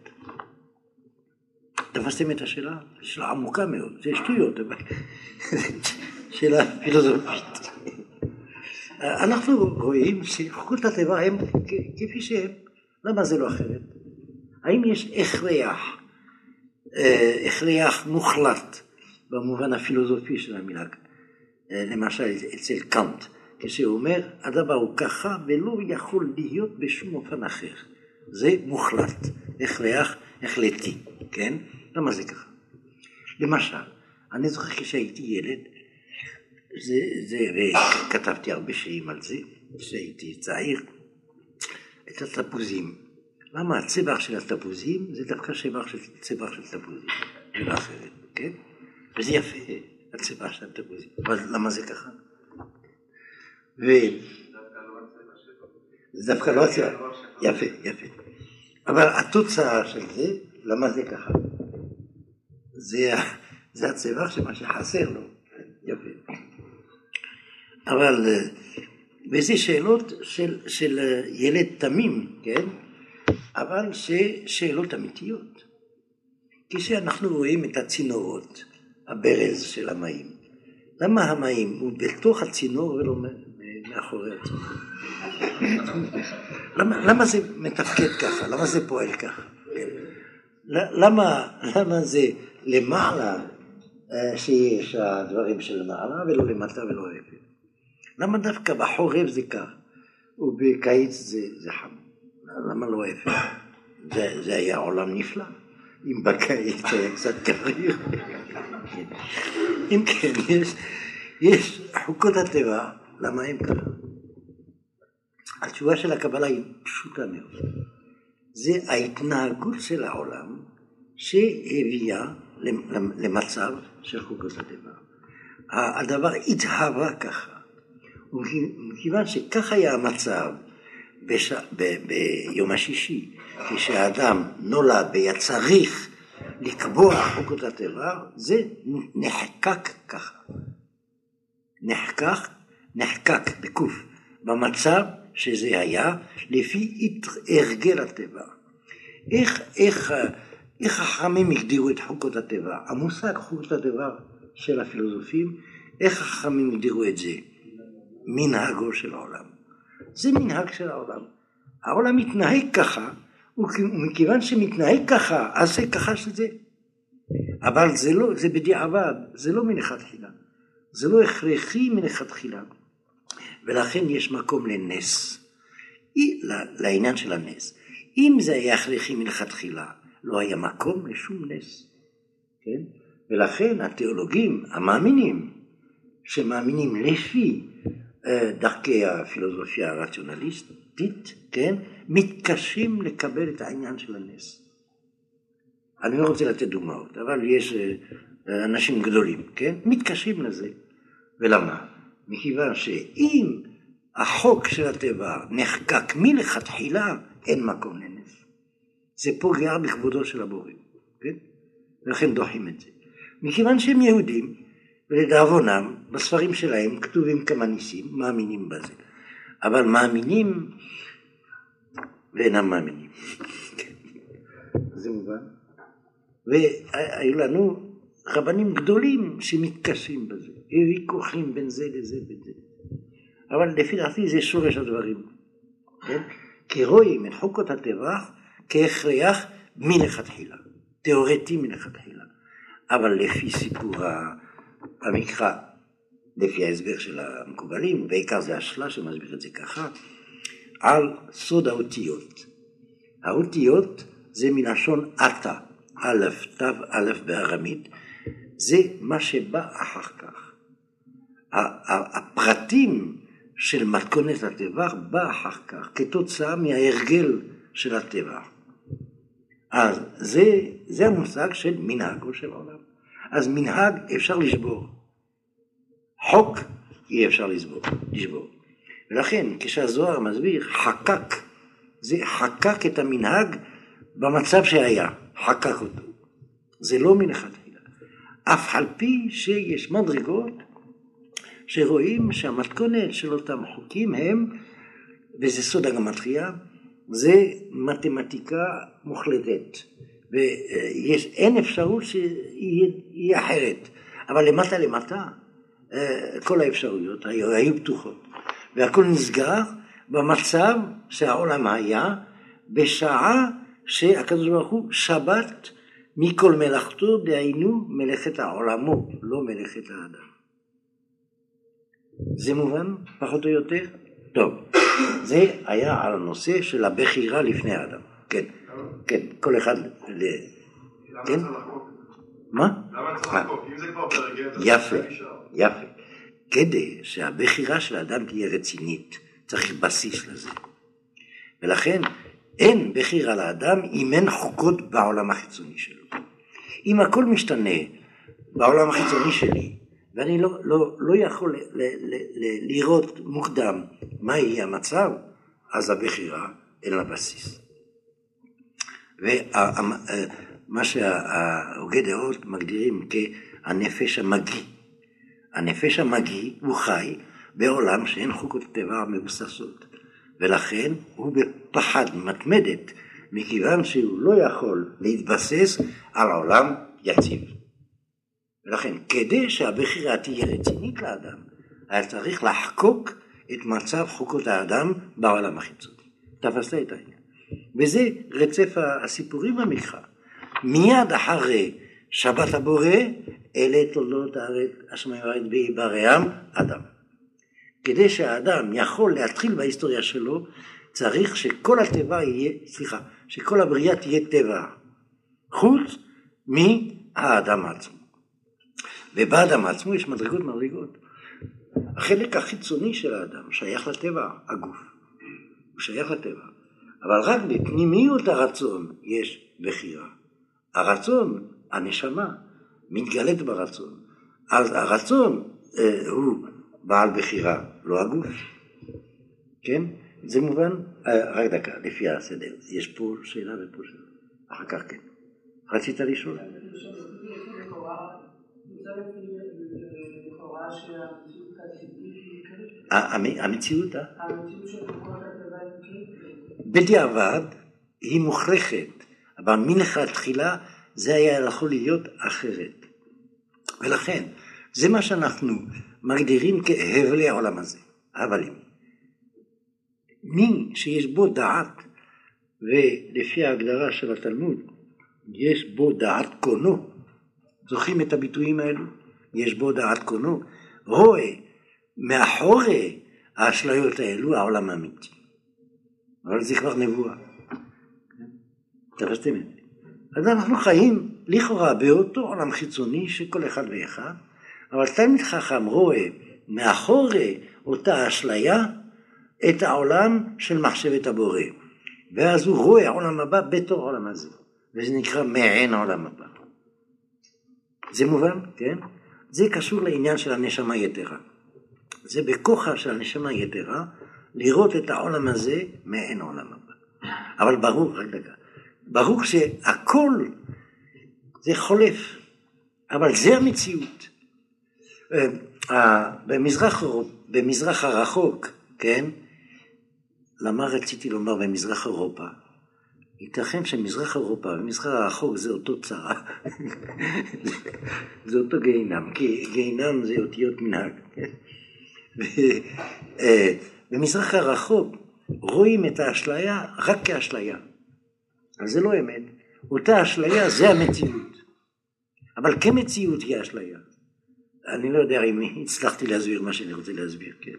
תפסתם את השאלה? שאלה עמוקה מאוד, זה שטויות, שאלה פילוסופית. אנחנו רואים שחוקות הטבע הם כפי שהם, למה זה לא אחרת? האם יש הכרח מוחלט במובן הפילוסופי של המילה? למשל אצל קאנט, כשהוא אומר, הדבר הוא ככה ולא יכול להיות בשום אופן אחר. זה מוחלט, הכרח החלטי, כן? למה זה ככה? למשל, אני זוכר כשהייתי ילד, וכתבתי הרבה שירים על זה, כשהייתי צעיר, את התפוזים. למה הצבח של התפוזים זה דווקא צבח של תפוזים, ולא אחרת, כן? וזה יפה, הצבח של התפוזים. אבל למה זה ככה? זה דווקא לא הצבח. יפה, יפה. אבל התוצאה של זה, למה זה ככה? זה הצבח שמה שחסר לו. יפה. אבל, וזה שאלות של ילד תמים, כן? אבל שאלות אמיתיות. כשאנחנו רואים את הצינורות, הברז של המים, למה המים הוא בתוך הצינור ולא מאחורי הצינור? למה זה מתפקד ככה? למה זה פועל ככה? למה זה למעלה שיש הדברים של מעלה ולא למטה ולא להפך? למה דווקא בחורף זה כך ובקיץ זה חם? למה לא להפך? זה היה עולם נפלא. אם בקיץ היה קצת קריר. אם כן, יש חוקות הטבע, למה הם ככה? התשובה של הקבלה היא פשוטה מאוד. זה ההתנהגות של העולם שהביאה למצב של חוקות הטבע. הדבר התהווה ככה. ומכיוון שכך היה המצב ביום השישי, כשהאדם נולד והיה צריך לקבוע חוקות הטבע, זה נחקק ככה. נחקק בקוף, במצב שזה היה לפי הרגל הטבע. איך החכמים הגדירו את חוקות הטבע? המושג חוקות הטבע של הפילוסופים, איך החכמים הגדירו את זה? מנהגו של העולם. זה מנהג של העולם. העולם מתנהג ככה, ומכיוון שמתנהג ככה, אז זה ככה שזה. אבל זה בדיעבד, זה לא מלכתחילה. זה לא הכרחי מלכתחילה. ולכן יש מקום לנס. לעניין של הנס. אם זה היה הכרחי מלכתחילה, לא היה מקום לשום נס. כן? ולכן התיאולוגים המאמינים, שמאמינים לפי דרכי הפילוסופיה הרציונליסטית, כן? מתקשים לקבל את העניין של הנס. אני לא רוצה לתת דוגמאות, אבל יש אנשים גדולים, כן? מתקשים לזה. ולמה? מכיוון שאם החוק של הטבע נחקק מלכתחילה, אין מקום לנס. זה פוגע בכבודו של הבורא, כן? ולכן דוחים את זה. מכיוון שהם יהודים, ולדאבונם, בספרים שלהם כתובים כמה ניסים, מאמינים בזה. אבל מאמינים ואינם מאמינים. זה מובן. והיו לנו רבנים גדולים שמתקשים בזה. ויכוחים בין זה לזה וזה. אבל לפי דעתי זה שורש הדברים. כן? כי רואים את חוקות הטבע כהכרח מלכתחילה. תיאורטי מלכתחילה. אבל לפי סיפור המקרא, לפי ההסבר של המקובלים, בעיקר זה השלה שמסביר את זה ככה, על סוד האותיות. האותיות זה מלשון עתה, א', ת', א' בארמית, זה מה שבא אחר כך. הפרטים של מתכונת הטבע בא אחר כך, כתוצאה מההרגל של הטבע. אז זה המושג של מנהגו של העולם. אז מנהג אפשר לשבור. חוק אי אפשר לשבור. ולכן כשהזוהר מסביר חקק, זה חקק את המנהג במצב שהיה, חקק אותו. זה לא מלכתחילה. אף על פי שיש מדרגות שרואים שהמתכונת של אותם חוקים הם, וזה סוד הגמטריה, זה מתמטיקה מוחלטת. ואין אפשרות שיהיה אחרת. אבל למטה, כל האפשרויות היו פתוחות. והכל נסגר במצב שהעולם היה, בשעה שהקדוש ברוך הוא שבת מכל מלאכתו, דהיינו מלאכת העולמו, לא מלאכת האדם. זה מובן, פחות או יותר? טוב, זה היה על הנושא של הבחירה לפני האדם. כן, כל אחד כן? מה? למה צריך לחקוק? אם זה כבר ברגל... יפה. כדי שהבחירה של האדם תהיה רצינית, צריך בסיס לזה. ולכן אין בחירה לאדם אם אין חוקות בעולם החיצוני שלו. אם הכל משתנה בעולם החיצוני שלי, ואני לא יכול לראות מוקדם מה יהיה המצב, אז הבחירה אין לה בסיס. ומה שההוגי דעות מגדירים כהנפש המגי. הנפש המגי הוא חי בעולם שאין חוקות טבע מבוססות. ולכן הוא בפחד מתמדת, מכיוון שהוא לא יכול להתבסס על העולם יציב. ולכן, כדי שהבחירה תהיה רצינית לאדם, היה צריך לחקוק את מצב חוקות האדם בעולם החיצוני. תפסת את העניין. וזה רצף הסיפורים במקרא. מיד אחרי שבת הבורא, אלה תולדות הארץ, השמיים והארץ בעיברם, אדם. כדי שהאדם יכול להתחיל בהיסטוריה שלו, צריך שכל הטבע יהיה, שכל הבריאה תהיה טבע, חוץ מהאדם עצמו. ובאדם עצמו יש מדרגות. החלק החיצוני של האדם שייך לטבע, הגוף. הוא שייך לטבע. אבל רק בפנימיות הרצון יש בחירה. הרצון, הנשמה, מתגלית ברצון. אז הרצון הוא בעל בחירה, לא הגוף. כן? זה מובן? רק דקה, לפי הסדר. יש פה שאלה ופה שאלה. אחר כך כן. רצית לשאול? המציאות של בדיעבד היא מוכרחת, אבל מלכתחילה זה היה יכול להיות אחרת. ולכן זה מה שאנחנו מגדירים כהבלי העולם הזה, הבלים. מי שיש בו דעת, ולפי ההגדרה של התלמוד יש בו דעת קונו, זוכרים את הביטויים האלו? יש בו דעת קונו, רואה מאחורי האשליות האלו העולם האמיתי. אבל זה כבר נבואה. תפסתם את זה. אז אנחנו חיים לכאורה באותו עולם חיצוני שכל אחד ואחד, אבל תלמיד חכם רואה מאחורי אותה אשליה את העולם של מחשבת הבורא. ואז הוא רואה העולם הבא בתור העולם הזה. וזה נקרא מעין העולם הבא. זה מובן? כן? זה קשור לעניין של הנשמה יתרה. זה בכוחה של הנשמה יתרה לראות את העולם הזה מעין העולם הבא. אבל ברור, רק דקה, ברור שהכל זה חולף, אבל זה המציאות. במזרח הרחוק, כן? למה רציתי לומר במזרח אירופה? ייתכן שמזרח אירופה ומזרח הרחוק זה אותו צרה. זה אותו גיהינם, כי גיהינם זה אותיות מנהג. במזרח הרחוק רואים את האשליה רק כאשליה. אבל זה לא אמת. אותה אשליה זה המציאות. אבל כמציאות היא אשליה. אני לא יודע אם הצלחתי להסביר מה שאני רוצה להסביר, כן.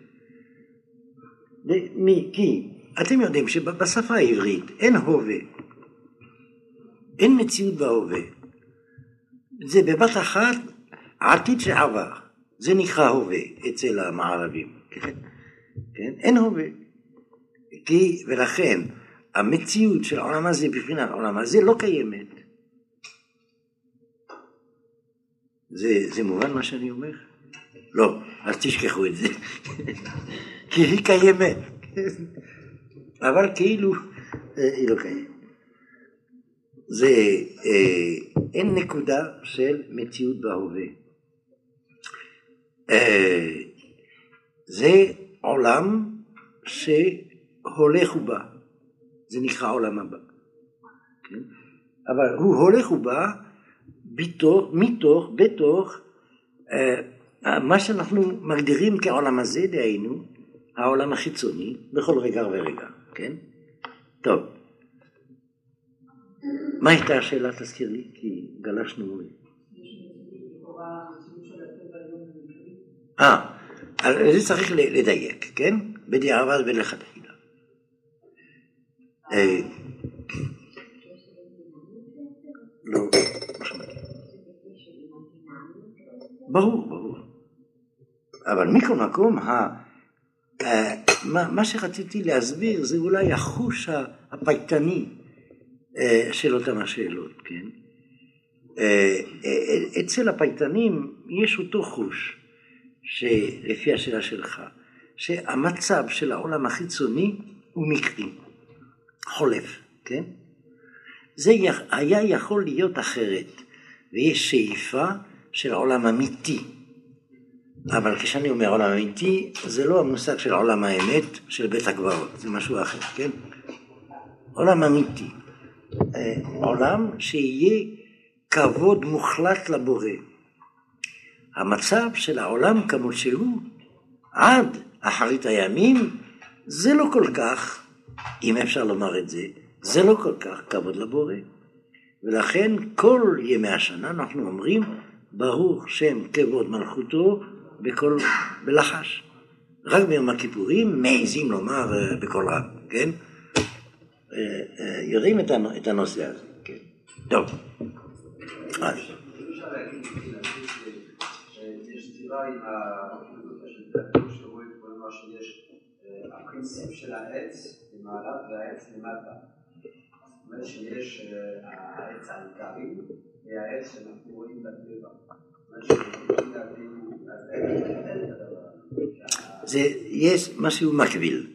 כי אתם יודעים שבשפה העברית אין הווה. אין מציאות בהווה. זה בבת אחת עתיד שעבר. זה נקרא הווה אצל המערבים. כן? אין הווה. ולכן המציאות של העולם הזה בבחינת העולם הזה לא קיימת. זה מובן מה שאני אומר? לא, אז תשכחו את זה. כי היא קיימת. אבל כאילו היא לא קיימת. זה אין נקודה של מציאות בהווה. זה עולם שהולך ובא. זה נקרא עולם הבא. כן? אבל הוא הולך ובא בתוך מה שאנחנו מגדירים כעולם הזה, דהיינו, העולם החיצוני, בכל רגע ורגע. כן? טוב. מה הייתה השאלה? תזכיר לי, כי גלשנו מולי. זה צריך לדייק, כן? בדיעבד ולכתחילה. לא, לא שמעתי. ברור. אבל מכל מקום, מה שרציתי להסביר זה אולי החוש הפייטני של אותם השאלות, כן? אצל הפייטנים יש אותו חוש, שלפי השאלה שלך, שהמצב של העולם החיצוני הוא מקרי, חולף, כן? זה היה יכול להיות אחרת, ויש שאיפה של עולם אמיתי. אבל כשאני אומר עולם אמיתי, זה לא המושג של עולם האמת של בית הקברות, זה משהו אחר, כן? עולם אמיתי, עולם שיהיה כבוד מוחלט לבורא. המצב של העולם כמו שהוא, עד אחרית הימים, זה לא כל כך, אם אפשר לומר את זה, זה לא כל כך כבוד לבורא. ולכן כל ימי השנה אנחנו אומרים, ברוך שם כבוד מלכותו בלחש. רק ביום הכיפורים מעזים לומר בכל רב, כן? יודעים את הנושא הזה, כן? טוב. אז. אפשר להגיד שיש סתירה עם הפילוסופיה של פלאטו, שרואה כלומר שיש הפרינציפ של העץ למעלה והעץ למטה. זאת אומרת שיש העץ העיקרי והעץ שאנחנו רואים בטבע. יש משהו מקביל,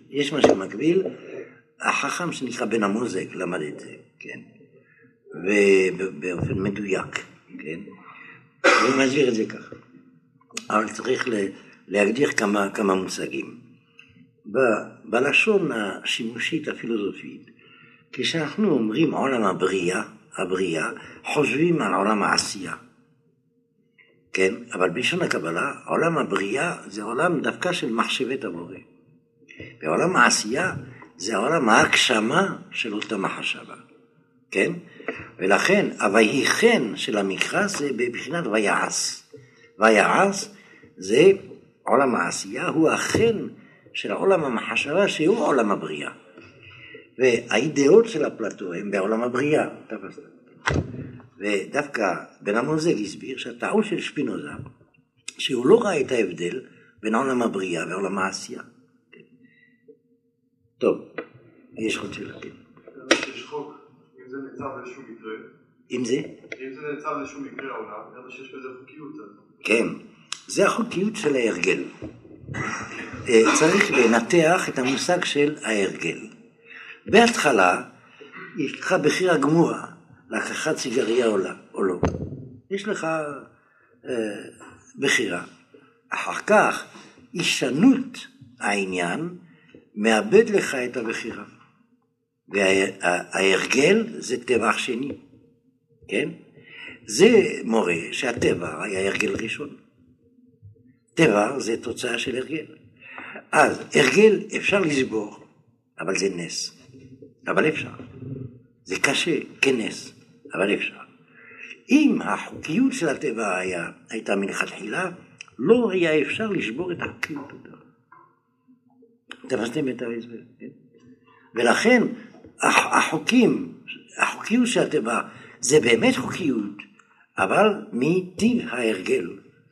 החכם שנקרא בן המוזג למד את זה, כן? ובאופן מדויק, כן? הוא מסביר את זה ככה. אבל צריך להגדיר כמה מושגים. בלשון השימושית הפילוסופית, כשאנחנו אומרים עולם הבריאה, חושבים על עולם העשייה. כן, אבל בלשון הקבלה, עולם הבריאה זה עולם דווקא של מחשבת הבורא. ועולם העשייה זה עולם ההגשמה של אותה מחשבה. כן? ולכן, הוויחן של המקרא זה בבחינת ויעש. ויעש זה עולם העשייה, הוא החן של עולם המחשבה שהוא עולם הבריאה. והאידאות של אפלטו הם בעולם הבריאה. ודווקא בן המוזג הסביר שהטעות של שפינוזה, שהוא לא ראה את ההבדל בין עולם הבריאה ועולם העשייה. טוב, יש עוד שאלה. יש חוק, אם זה נעצר לאיזשהו מקרה. אם זה נעצר לאיזשהו מקרה העולם, ידע שיש בזה חוקיות. כן, זה החוקיות של ההרגל. צריך לנתח את המושג של ההרגל. בהתחלה יש לך בחירה גמורה. לקחת סיגריה או לא. יש לך בחירה. אחר כך, הישנות העניין מאבד לך את הבחירה. וההרגל זה טבח שני. כן? זה מורה שהטבע היה הרגל ראשון. טבע זה תוצאה של הרגל. אז הרגל אפשר לסבור, אבל זה נס. אבל אפשר. זה קשה, כנס, אבל אפשר. אם החוקיות של הטבע הייתה מלכתחילה, לא היה אפשר לשבור את החוקיות. תפסתם את ההסבר, כן? ולכן החוקיות של הטבע זה באמת חוקיות, אבל מטיב ההרגל.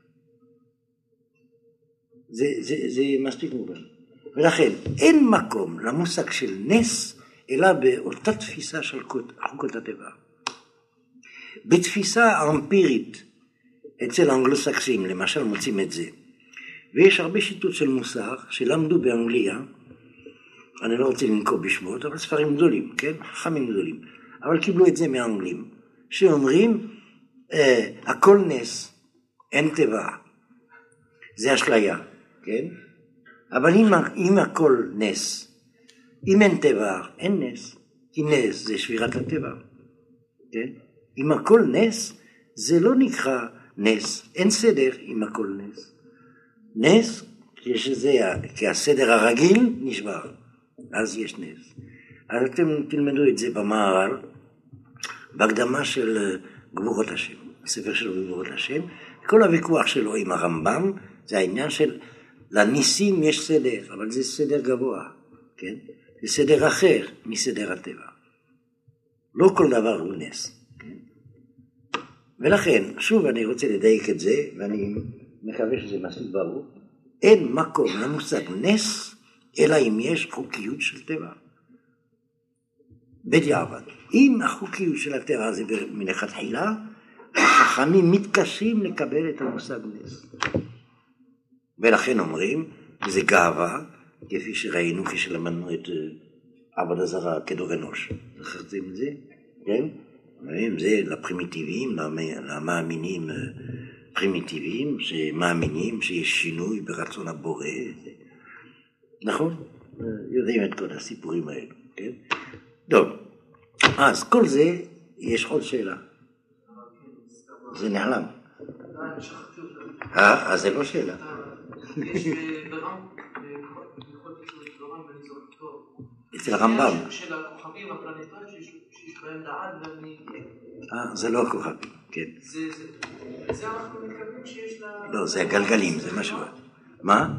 זה מספיק מובן. ולכן אין מקום למושג של נס, אלא באותה תפיסה של חוקות הטבע. בתפיסה האמפירית, אצל האנגלוסקסים, למשל מוצאים את זה, ויש הרבה שיטות של מוסר שלמדו באנגליה, אני לא רוצה לנקוב בשמות, אבל ספרים גדולים, כן? חכמים גדולים, אבל קיבלו את זה מהאנגלים, שאומרים, הכל נס, אין טבע, זה אשליה, כן? אבל אם הכל נס, אם אין טבע, אין נס, כי נס זה שבירת הטבע, כן? אם הכל נס, זה לא נקרא נס, אין סדר אם הכל נס. נס, כי הסדר הרגיל נשבר, אז יש נס. אז אתם תלמדו את זה במהר"ל, בהקדמה של גבורות השם, הספר של גבורות השם. כל הוויכוח שלו עם הרמב"ם, זה העניין של לניסים יש סדר, אבל זה סדר גבוה, כן? זה סדר אחר מסדר הטבע. לא כל דבר הוא נס. כן? ולכן, שוב אני רוצה לדייק את זה, ואני מקווה שזה מספיק ברור, אין מקום למושג נס, אלא אם יש חוקיות של טבע. בדיעבד. אם החוקיות של הטבע זה מלכתחילה, החכמים מתקשים לקבל את המושג נס. ולכן אומרים, זה גאווה, כפי שראינו כשלמדנו את עבודה זרה כדור אנוש. זכרתם את זה? כן? זה לפרימיטיביים, למאמינים פרימיטיביים, שמאמינים שיש שינוי ברצון הבורא. נכון? יודעים את כל הסיפורים האלו, כן? טוב, אז כל זה, יש עוד שאלה. זה נעלם. אז זה לא שאלה. יש ברם, אצל הרמב"ם. של הכוכבים הפלנטריים שיש בהם דעת ואני... זה לא הכוכבים, כן. זה אנחנו מתכוונים שיש לה... לא, זה הגלגלים, זה משהו. מה?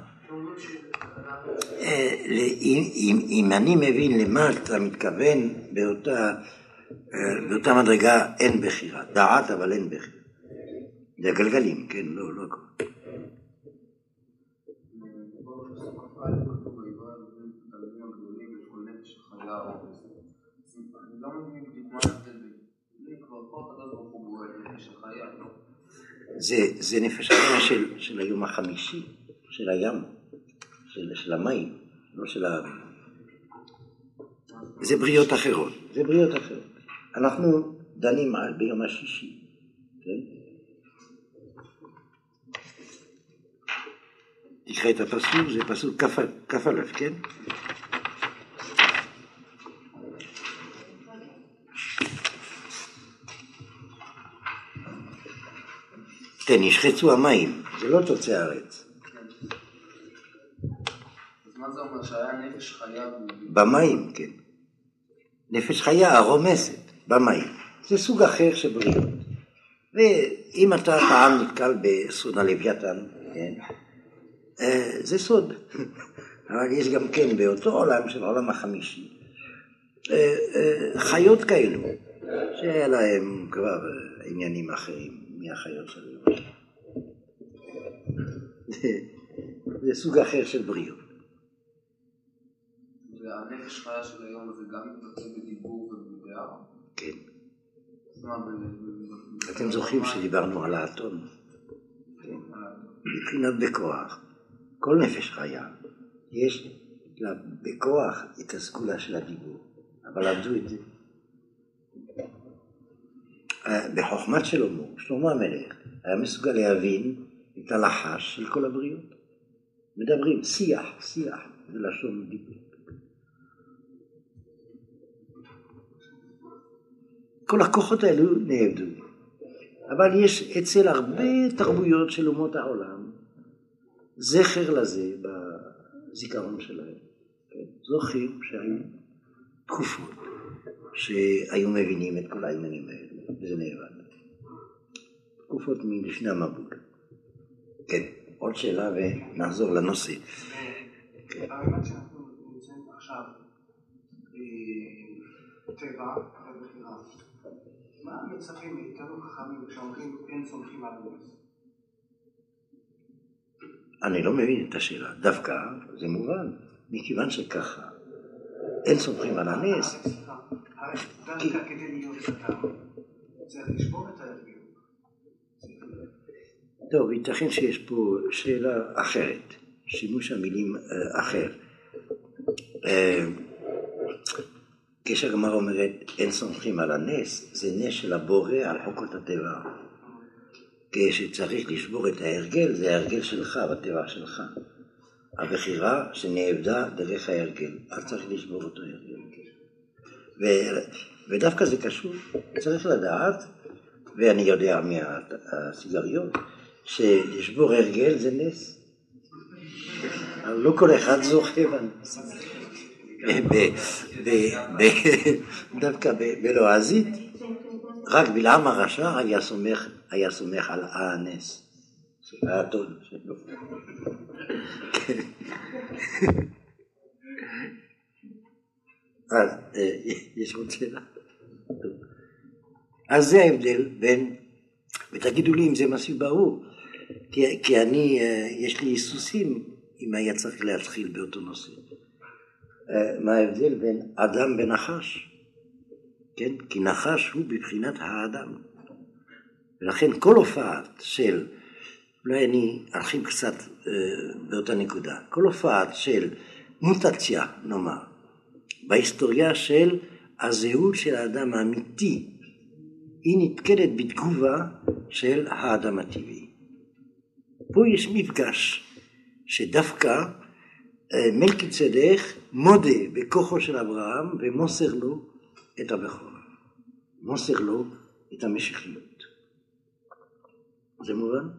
אם אני מבין למה אתה מתכוון באותה מדרגה אין בחירה. דעת אבל אין בחירה. זה הגלגלים, כן, לא הכל. זה נפש חיה של היום החמישי, של הים, של המים, לא של האוויר. זה בריאות אחרות, זה בריאות אחרות. אנחנו דנים ביום השישי, כן? תקרא את הפסוק, זה פסוק כף א', כן? כן, נשחצו המים, זה לא תוצא הארץ. אז מה זה אומר, שהיה נפש חיה? במים, כן. נפש חיה הרומסת, במים. זה סוג אחר של בריאות. ואם אתה פעם נתקל בסוד הלוויתן, כן? זה סוד. אבל יש גם כן באותו עולם של העולם החמישי, חיות כאלו, שהיה להם כבר עניינים אחרים מהחיות של היום. זה סוג אחר של בריאות. והנפש חיה של היום הזה גם מתבטא בדיבור ובדעה? כן. אתם זוכרים שדיברנו על האתון? מבחינת בכוח. כל נפש חיה יש לה בכוח את הסגולה של הדיבור, אבל עבדו את זה. בחוכמת שלמה המלך היה מסוגל להבין את הלחש של כל הבריאות. מדברים, שיח, זה לשון דיבור. כל הכוחות האלו נעבדו. אבל יש אצל הרבה תרבויות של אומות העולם זכר לזה בזיכרון שלהם. זוכרים שהיו תקופות שהיו מבינים את כל העניינים האלה, וזה נאבד. תקופות מלפני המבול. כן, עוד שאלה ונחזור לנושא. האמת שאנחנו נמצאים עכשיו בטבע ובחירה. מה מצפים מאיתנו חכמים כשאומרים אין סומכים על הנס? אני לא מבין את השאלה. דווקא זה מובן, מכיוון שככה אין סומכים על הנס. הרי דווקא כדי להיות אדם צריך לשבור את ההרגל. טוב, ייתכן שיש פה שאלה אחרת, שימוש המילים אחר. כשהגמרא אומרת אין סומכים על הנס, זה נס של הבורא על חוקות הטבע. כשצריך לשבור את ההרגל, זה ההרגל שלך בטבע שלך. הבחירה שנאבדה דרך ההרגל, אז צריך לשבור אותו ההרגל. ודווקא זה קשור, צריך לדעת, ואני יודע מהסיגריות, שלשבור הרגל זה נס. אבל לא כל אחד זוכה בנס. דווקא בלועזית, רק בלעם הרשע היה סומך על הנס. האתון שלו. אז יש עוד שאלה. אז זה ההבדל בין ותגידו לי אם זה מספיק ברור, כי אני, יש לי היסוסים אם היה צריך להתחיל באותו נושא. מה ההבדל בין אדם ונחש? כן? כי נחש הוא בבחינת האדם. ולכן כל הופעה של, אולי אני ארחיב קצת באותה נקודה, כל הופעה של מוטציה, נאמר, בהיסטוריה של הזהות של האדם האמיתי, היא נתקלת בתגובה של האדם הטבעי. פה יש מפגש שדווקא מלכי צדק מודה בכוחו של אברהם ומוסר לו את הבכור, מוסר לו את המשיחיות. זה מובן?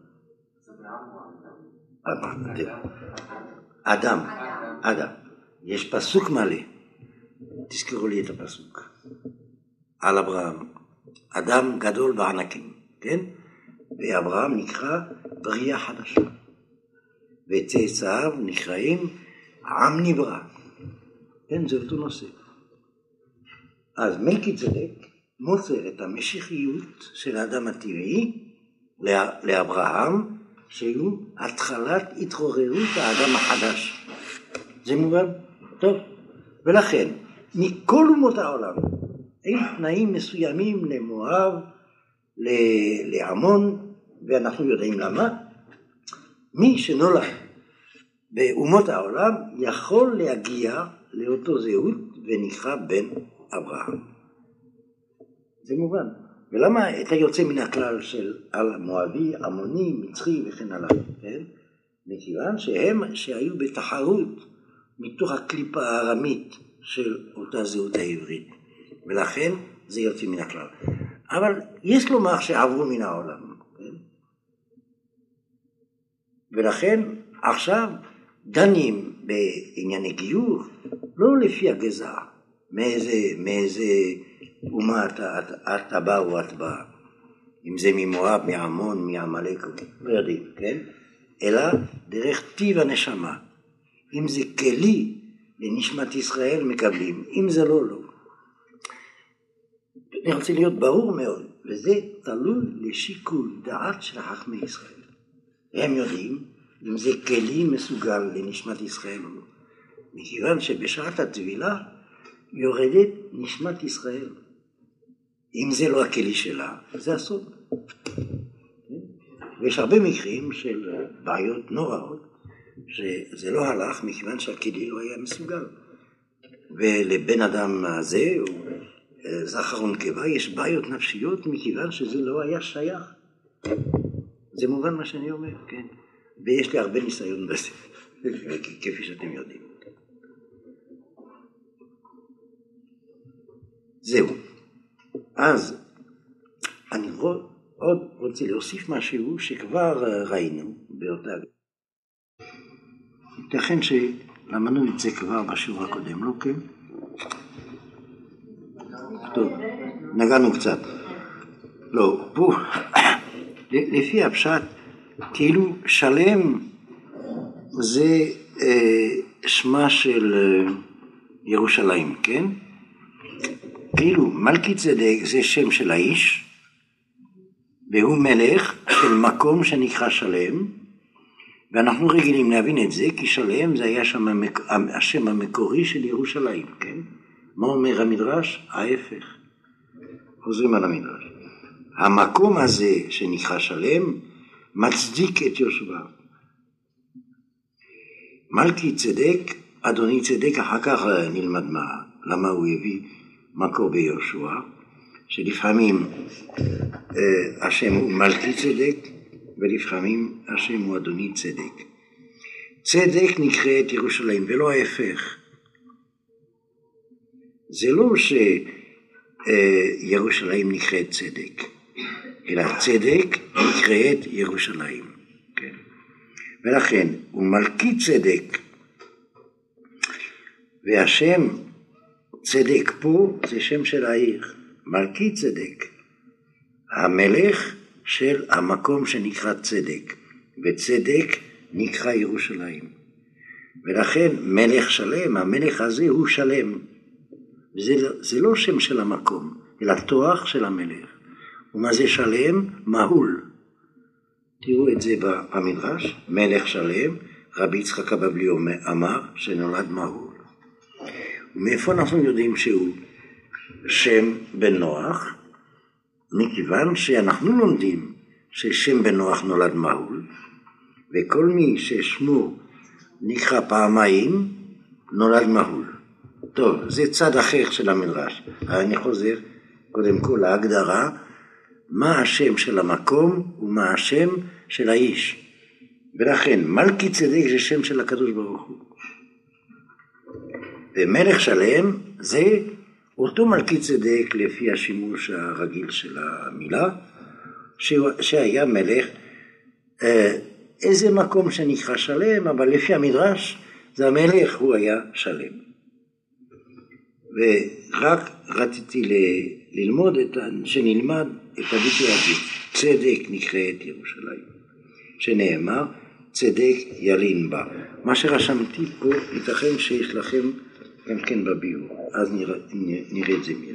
אדם. יש פסוק מלא, תזכרו לי את הפסוק, על אברהם, אדם גדול בענקים, כן? ואברהם נקרא בריאה חדשה, וצאצאיו נקראים עם נברא, כן? זה אותו נושא. אז מלכי צדק מוסר את המשיחיות של האדם הטבעי לאברהם, שהוא התחלת התעוררות האדם החדש. זה מובן? טוב. ולכן, מכל אומות העולם, אין תנאים מסוימים למואב, לעמון, ואנחנו יודעים למה. מי שנולד באומות העולם יכול להגיע לאותו זהות ונקרא בן אברהם. זה מובן. ולמה אתה יוצא מן הכלל של על מואבי, עמוני, מצרי וכן הלאה, כן? מכיוון שהם שהיו בתחרות מתוך הקליפה הארמית של אותה זהות העברית, ולכן זה יוצא מן הכלל. אבל יש לומר שעברו מן העולם, כן? ולכן עכשיו דנים בענייני גיור, לא לפי הגזע, מאיזה אומה אתה בא או את בא, אם זה ממואב, מעמון, מעמלק, לא יודעים, כן? אלא דרך טיב הנשמה. אם זה כלי לנשמת ישראל מקבלים, אם זה לא, לא. אני רוצה להיות ברור מאוד, וזה תלוי לשיקול דעת של חכמי ישראל. הם יודעים אם זה כלי מסוגל לנשמת ישראל או לא. מכיוון שבשעת הטבילה יורדת נשמת ישראל. אם זה לא הכלי שלה, זה הסוד. ויש הרבה מקרים של בעיות נוראות, שזה לא הלך מכיוון שהכלי לא היה מסוגל. ולבן אדם הזה, זכר ונקבה, יש בעיות נפשיות מכיוון שזה לא היה שייך. זה מובן מה שאני אומר, כן? ויש לי הרבה ניסיון בזה, כפי שאתם יודעים. זהו. אז אני עוד רוצה להוסיף משהו שכבר ראינו באותה... ייתכן שלמדנו את זה כבר בשיעור הקודם, לא כן? טוב, נגענו קצת. לא, פה, לפי הפשט, כאילו שלם זה שמה של ירושלים, כן? כאילו מלכי צדק זה שם של האיש, והוא מלך של מקום שנקרא שלם, ואנחנו רגילים להבין את זה, כי שלם זה היה שם השם המקורי של ירושלים, כן? מה אומר המדרש? ההפך. חוזרים על המדרש. המקום הזה שנקרא שלם, מצדיק את יושבה. מלכי צדק, אדוני צדק, אחר כך נלמד למה הוא הביא מקור ביהושע, שלפעמים השם הוא מלכי צדק, ולפעמים השם הוא אדוני צדק. צדק נקראת ירושלים, ולא ההפך. זה לא שירושלים נקראת צדק, אלא צדק נקראת ירושלים. כן? ולכן הוא מלכי צדק, והשם צדק פה זה שם של העיר. מלכי צדק, המלך של המקום שנקרא צדק, וצדק נקרא ירושלים. ולכן מלך שלם, המלך הזה הוא שלם. זה לא שם של המקום, אלא תואר של המלך. ומה זה שלם? מהול. תראו את זה במדרש, מלך שלם, רבי יצחק הבבלי אמר שנולד מהול. ומאיפה אנחנו יודעים שהוא שם בן נוח? מכיוון שאנחנו לומדים ששם בן נוח נולד מהול, וכל מי ששמו נקרא פעמיים נולד מהול. טוב, זה צד אחר של המדרש. אני חוזר קודם כל להגדרה, מה השם של המקום ומה השם של האיש. ולכן מלכי צדק זה שם של הקדוש ברוך הוא. ומלך שלם זה אותו מלכי צדק לפי השימוש הרגיל של המילה, שהיה מלך, איזה מקום שנקרא שלם, אבל לפי המדרש זה המלך, הוא היה שלם. ורק רציתי ללמוד, שנלמד את הביטוי הזה, צדק נקראת ירושלים, שנאמר צדק ילין בה. מה שרשמתי פה ייתכן שיש לכם גם כן בביור, אז נראה את זה מיד.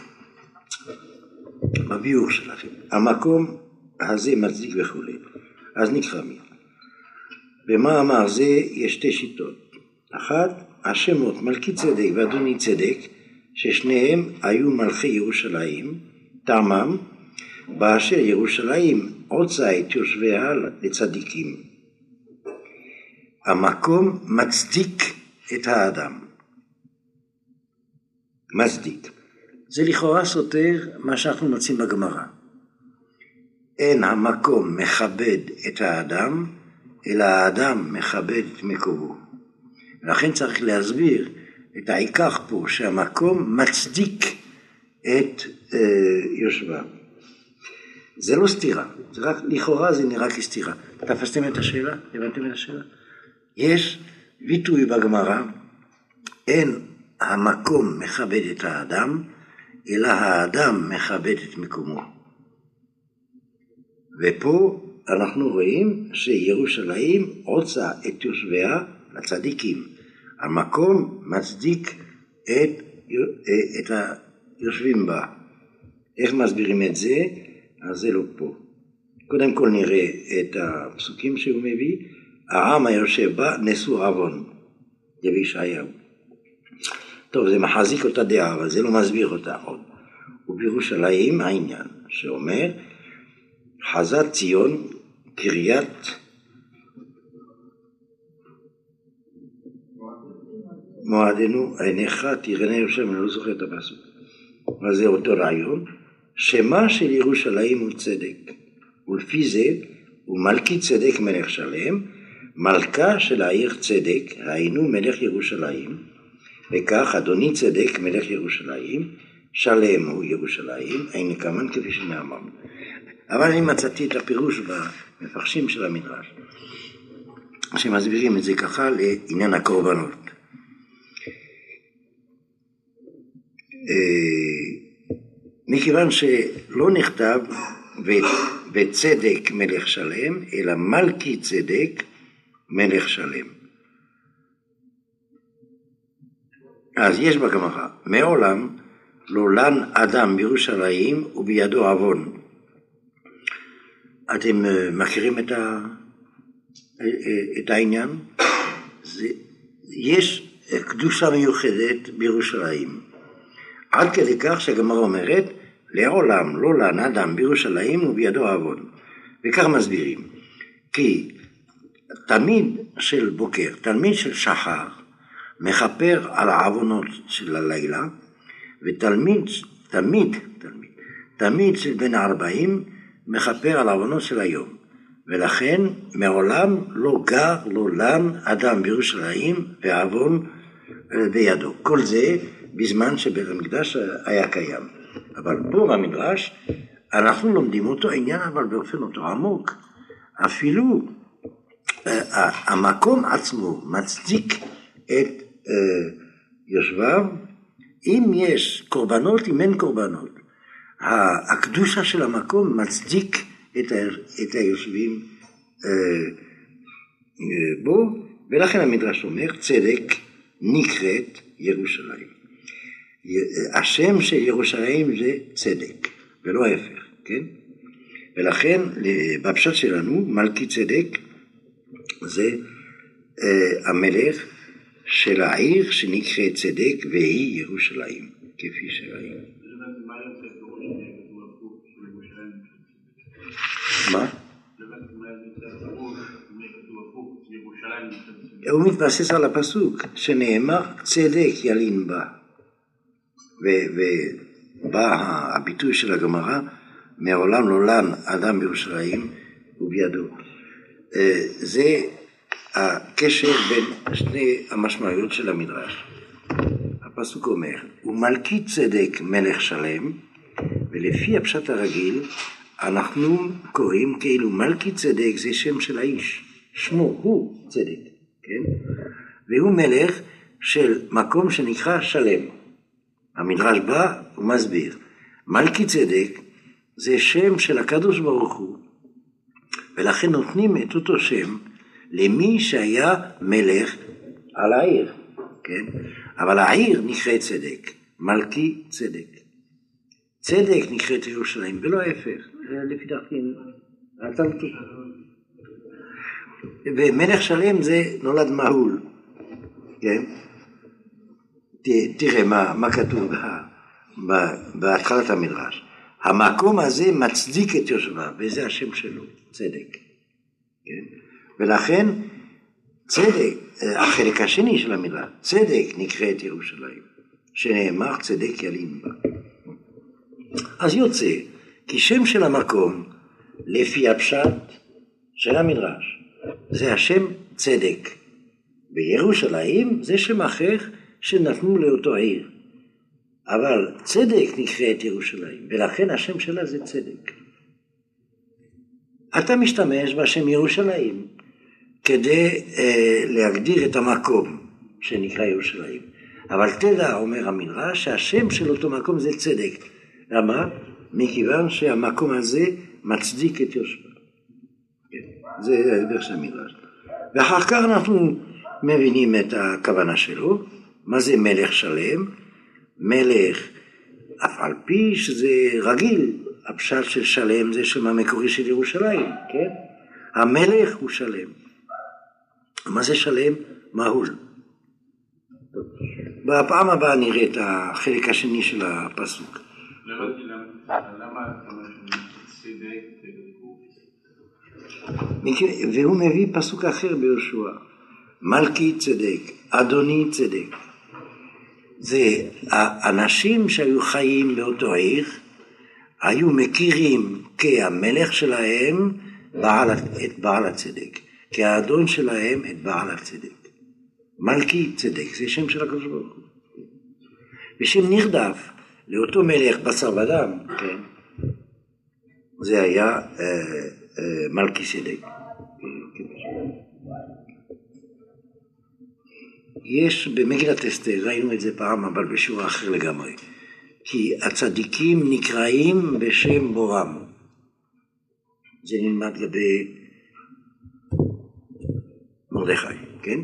בביור שלכם, המקום הזה מצדיק וכו'. אז נקרא מיד. במאמר זה יש שתי שיטות. אחת, השמות מלכי צדק ואדוני צדק, ששניהם היו מלכי ירושלים, טעמם, באשר ירושלים הוצאה את יושביה לצדיקים. המקום מצדיק את האדם. מצדיק. זה לכאורה סותר מה שאנחנו מוצאים בגמרא. אין המקום מכבד את האדם, אלא האדם מכבד את מקומו. ולכן צריך להסביר את העיקר פה, שהמקום מצדיק את יושביו. זה לא סתירה, זה רק, לכאורה זה נראה כסתירה. תפסתם את השאלה? הבנתם את השאלה? יש ביטוי בגמרא, אין המקום מכבד את האדם, אלא האדם מכבד את מקומו. ופה אנחנו רואים שירושלים הוצאה את יושביה לצדיקים. המקום מצדיק את היושבים בה. איך מסבירים את זה? אז זה לא פה. קודם כל נראה את הפסוקים שהוא מביא. העם היושב בה נשוא עוון. זה בישעיהו. טוב, זה מחזיק אותה דעה, אבל זה לא מסביר אותה עוד. ובירושלים העניין שאומר, חזת ציון קריית מועדנו עיניך תירנה יושב, אני לא זוכר את הפסוק. אבל זה אותו רעיון. שמה של ירושלים הוא צדק, ולפי זה הוא מלכי צדק מלך שלם, מלכה של העיר צדק, היינו מלך ירושלים, וכך אדוני צדק מלך ירושלים, שלם הוא ירושלים, אין כמן כפי שנאמר. אבל אני מצאתי את הפירוש במפרשים של המדרש, שמסבירים את זה ככה לעניין הקורבנות. מכיוון שלא נכתב וצדק מלך שלם, אלא מלכי צדק מלך שלם. אז יש בגמרא, מעולם לא לן אדם בירושלים ובידו עוון. אתם מכירים את העניין? יש קדושה מיוחדת בירושלים. עד כדי כך שהגמרא אומרת, לעולם לא לן אדם בירושלים ובידו עוון. וכך מסבירים. כי תלמיד של בוקר, תלמיד של שחר, מכפר על העוונות של הלילה, ותלמיד של בן 40 מכפר על העוונות של היום. ולכן מעולם לא גר, לא לן אדם בירושלים ועוון בידו. כל זה בזמן שבית המקדש היה קיים. אבל פה במדרש אנחנו לומדים אותו עניין, אבל באופן אותו עמוק. אפילו המקום עצמו מצדיק את יושביו, אם יש קורבנות, אם אין קורבנות. הקדושה של המקום מצדיק את היושבים בו, ולכן המדרש אומר, צדק נקראת ירושלים. השם של ירושלים זה צדק, ולא ההפך. כן? ולכן בפשט שלנו מלכי צדק זה המלך של העיר שנקראת צדק והיא ירושלים, כפי שראינו. מה? הוא מתבסס על הפסוק שנאמר צדק ילין בה, ובא הביטוי של הגמרא מעולם לא לן אדם בירושלים ובידו. זה הקשר בין שני המשמעויות של המדרש. הפסוק אומר ומלכי צדק מלך שלם, ולפי הפשט הרגיל אנחנו קוראים כאילו מלכי צדק זה שם של האיש, שמו הוא צדק, כן? והוא מלך של מקום שנקרא שלם. המדרש בא ומסביר מלכי צדק זה שם של הקדוש ברוך הוא, ולכן נותנים את אותו שם למי שהיה מלך על העיר, כן? אבל העיר נקראת צדק, מלכי צדק. צדק נקראת ירושלים, ולא ההפך, לפי דעתי, ומלך שלם זה נולד מהול, כן? תראה מה כתוב בהתחלת המדרש. המקום הזה מצדיק את יושביו, וזה השם שלו, צדק. כן? ולכן צדק, החלק השני של המדרש, צדק נקראת ירושלים, שנאמר צדק ילין בה. אז יוצא כי שם של המקום, לפי הפשט של המדרש, זה השם צדק. בירושלים זה שם אחר שנתנו לאותו עיר. אבל צדק נקראת ירושלים, ולכן השם שלה זה צדק. אתה משתמש בשם ירושלים כדי להגדיר את המקום שנקרא ירושלים. אבל תדע, אומר המדרש, שהשם של אותו מקום זה צדק. למה? מכיוון שהמקום הזה מצדיק את יושביו. זה ההסבר של המדרש. ואחר כך אנחנו מבינים את הכוונה שלו. מה זה מלך שלם? מלך, אף על פי שזה רגיל, הפשט של שלם זה שם המקורי של ירושלים, כן? המלך הוא שלם. מה זה שלם? מהול. בפעם הבאה נראה את החלק השני של הפסוק. למה צדק והוא מביא פסוק אחר ביהושע, מלכי צדק, אדוני צדק. זה האנשים שהיו חיים באותו עיר, היו מכירים כהמלך שלהם את בעל הצדק, כהאדון שלהם את בעל הצדק. מלכי צדק, זה שם של הקדוש ברוך הוא. ושם נרדף לאותו מלך בשר ודם, כן? זה היה מלכי צדק. יש במגילת אסתר, ראינו את זה פעם, אבל בשיעור אחר לגמרי, כי הצדיקים נקראים בשם בורם. זה נלמד לגבי מרדכי, כן?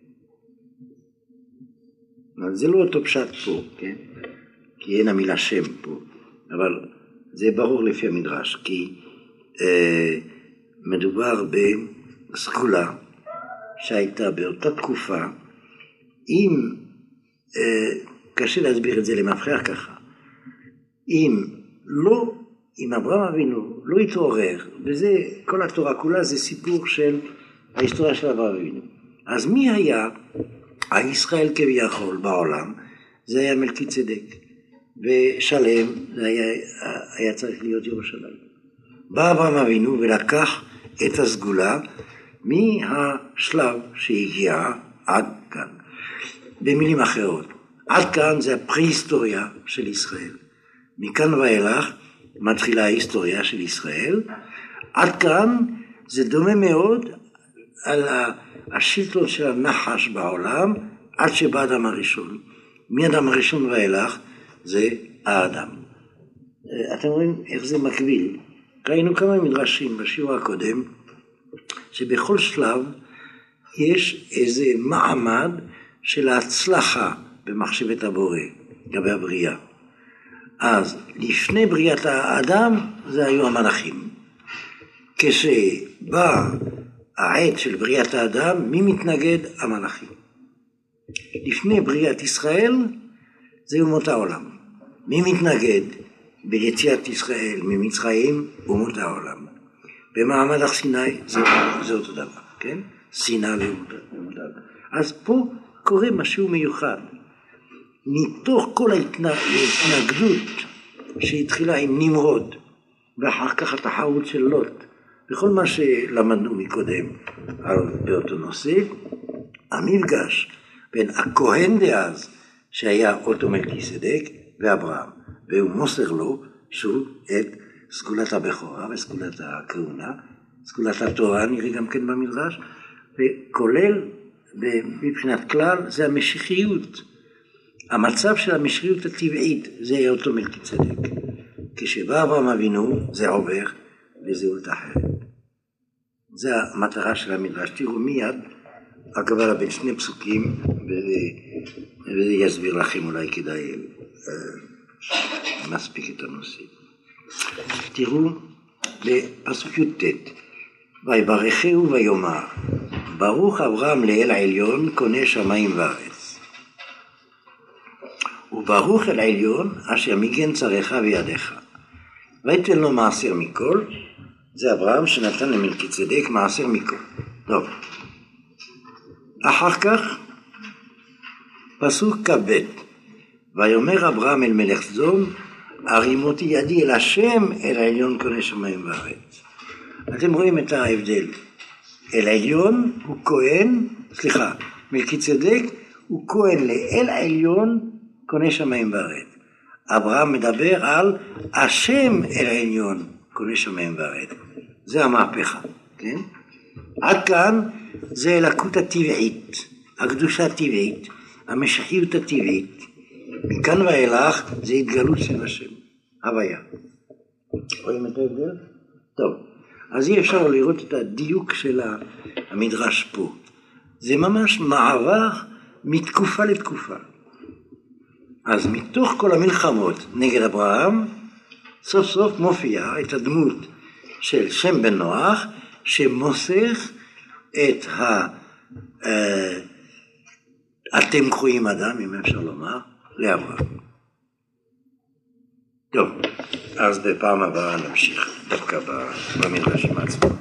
אבל זה לא אותו פשט פה, כן? כי אין המילה שם פה, אבל זה ברור לפי המדרש, כי מדובר בסגולה שהייתה באותה תקופה, אם, קשה להסביר את זה למבחר ככה, אם אברהם אבינו לא התעורר, וזה, כל התורה כולה זה סיפור של ההיסטוריה של אברהם אבינו, אז מי היה הישראל כביכול בעולם? זה היה מלכי צדק, ושלם זה היה צריך להיות ירושלים. בא אברהם אבינו ולקח את הסגולה מהשלב שהגיע עד כאן. במילים אחרות, עד כאן זה הפרה-היסטוריה של ישראל. מכאן ואילך מתחילה ההיסטוריה של ישראל. עד כאן זה דומה מאוד על השלטון של הנחש בעולם, עד שבא האדם הראשון. מאדם הראשון ואילך זה האדם. אתם רואים איך זה מקביל. ראינו כמה מדרשים בשיעור הקודם, שבכל שלב יש איזה מעמד של ההצלחה במחשבת הבורא, לגבי הבריאה. אז לפני בריאת האדם זה היו המלאכים. כשבא העת של בריאת האדם, מי מתנגד? המלאכים. לפני בריאת ישראל זה אומות העולם. מי מתנגד ביציאת ישראל ממצרים? אומות העולם. במעמד הר סיני זה אותו דבר, כן? שנאה לאומות העולם. אז פה קורה משהו מיוחד. מתוך כל ההתנגדות שהתחילה עם נמרוד, ואחר כך התחרות של לוט, וכל מה שלמדנו מקודם באותו נושא, המפגש בין הכהן דאז, שהיה אותו מלכיסדק, ואברהם, והוא מוסר לו שוב את סגולת הבכורה וסגולת הכהונה, סגולת התורה נראה גם כן במדרש, וכולל מבחינת כלל זה המשיחיות. המצב של המשיחיות הטבעית זה היה אותו מלכיסדק. כשבא אברהם אבינו זה עובר לזהות אחרת. זה המטרה של המדרש. תראו מיד הקבלה בין שני פסוקים, וזה יסביר לכם, אולי כדאי מספיק את הנושא. תראו בפסוק י"ט, ויברכהו ויאמר, ברוך אברהם לאל העליון קונה שמיים וארץ, וברוך אל העליון אשר מיגן צריך בידיך, ויתן לו מעשר מכל. זה אברהם שנתן למלכיצדק מעשר מכל. טוב, אחר כך פסוק כ"ב, ויאמר אברהם אל מלך סדום, הרימותי ידי אל השם אל העליון קונה שמיים וארץ. אתם רואים את ההבדל. אל העליון הוא כהן, מלכיצדק הוא כהן לאל העליון קונה שמיים וארץ. אברהם מדבר על השם אל העליון קונה שמיים וארץ. זה המהפכה, כן? עד כאן זה אלוקות הטבעית, הקדושה הטבעית, המשיחיות הטבעית. מכאן ואילך זה התגלות של השם, הוויה. רואים את ההבדל? טוב, אז אי אפשר לראות את הדיוק של המדרש פה. זה ממש מעבר מתקופה לתקופה. אז מתוך כל המלחמות נגד אברהם, סוף סוף מופיעה את הדמות של שם בן נוח, שמוסך את אתם קרויים אדם, אם אפשר לומר, לאברהם. טוב, אז בפעם הבאה נמשיך דווקא במדרשים עצמם.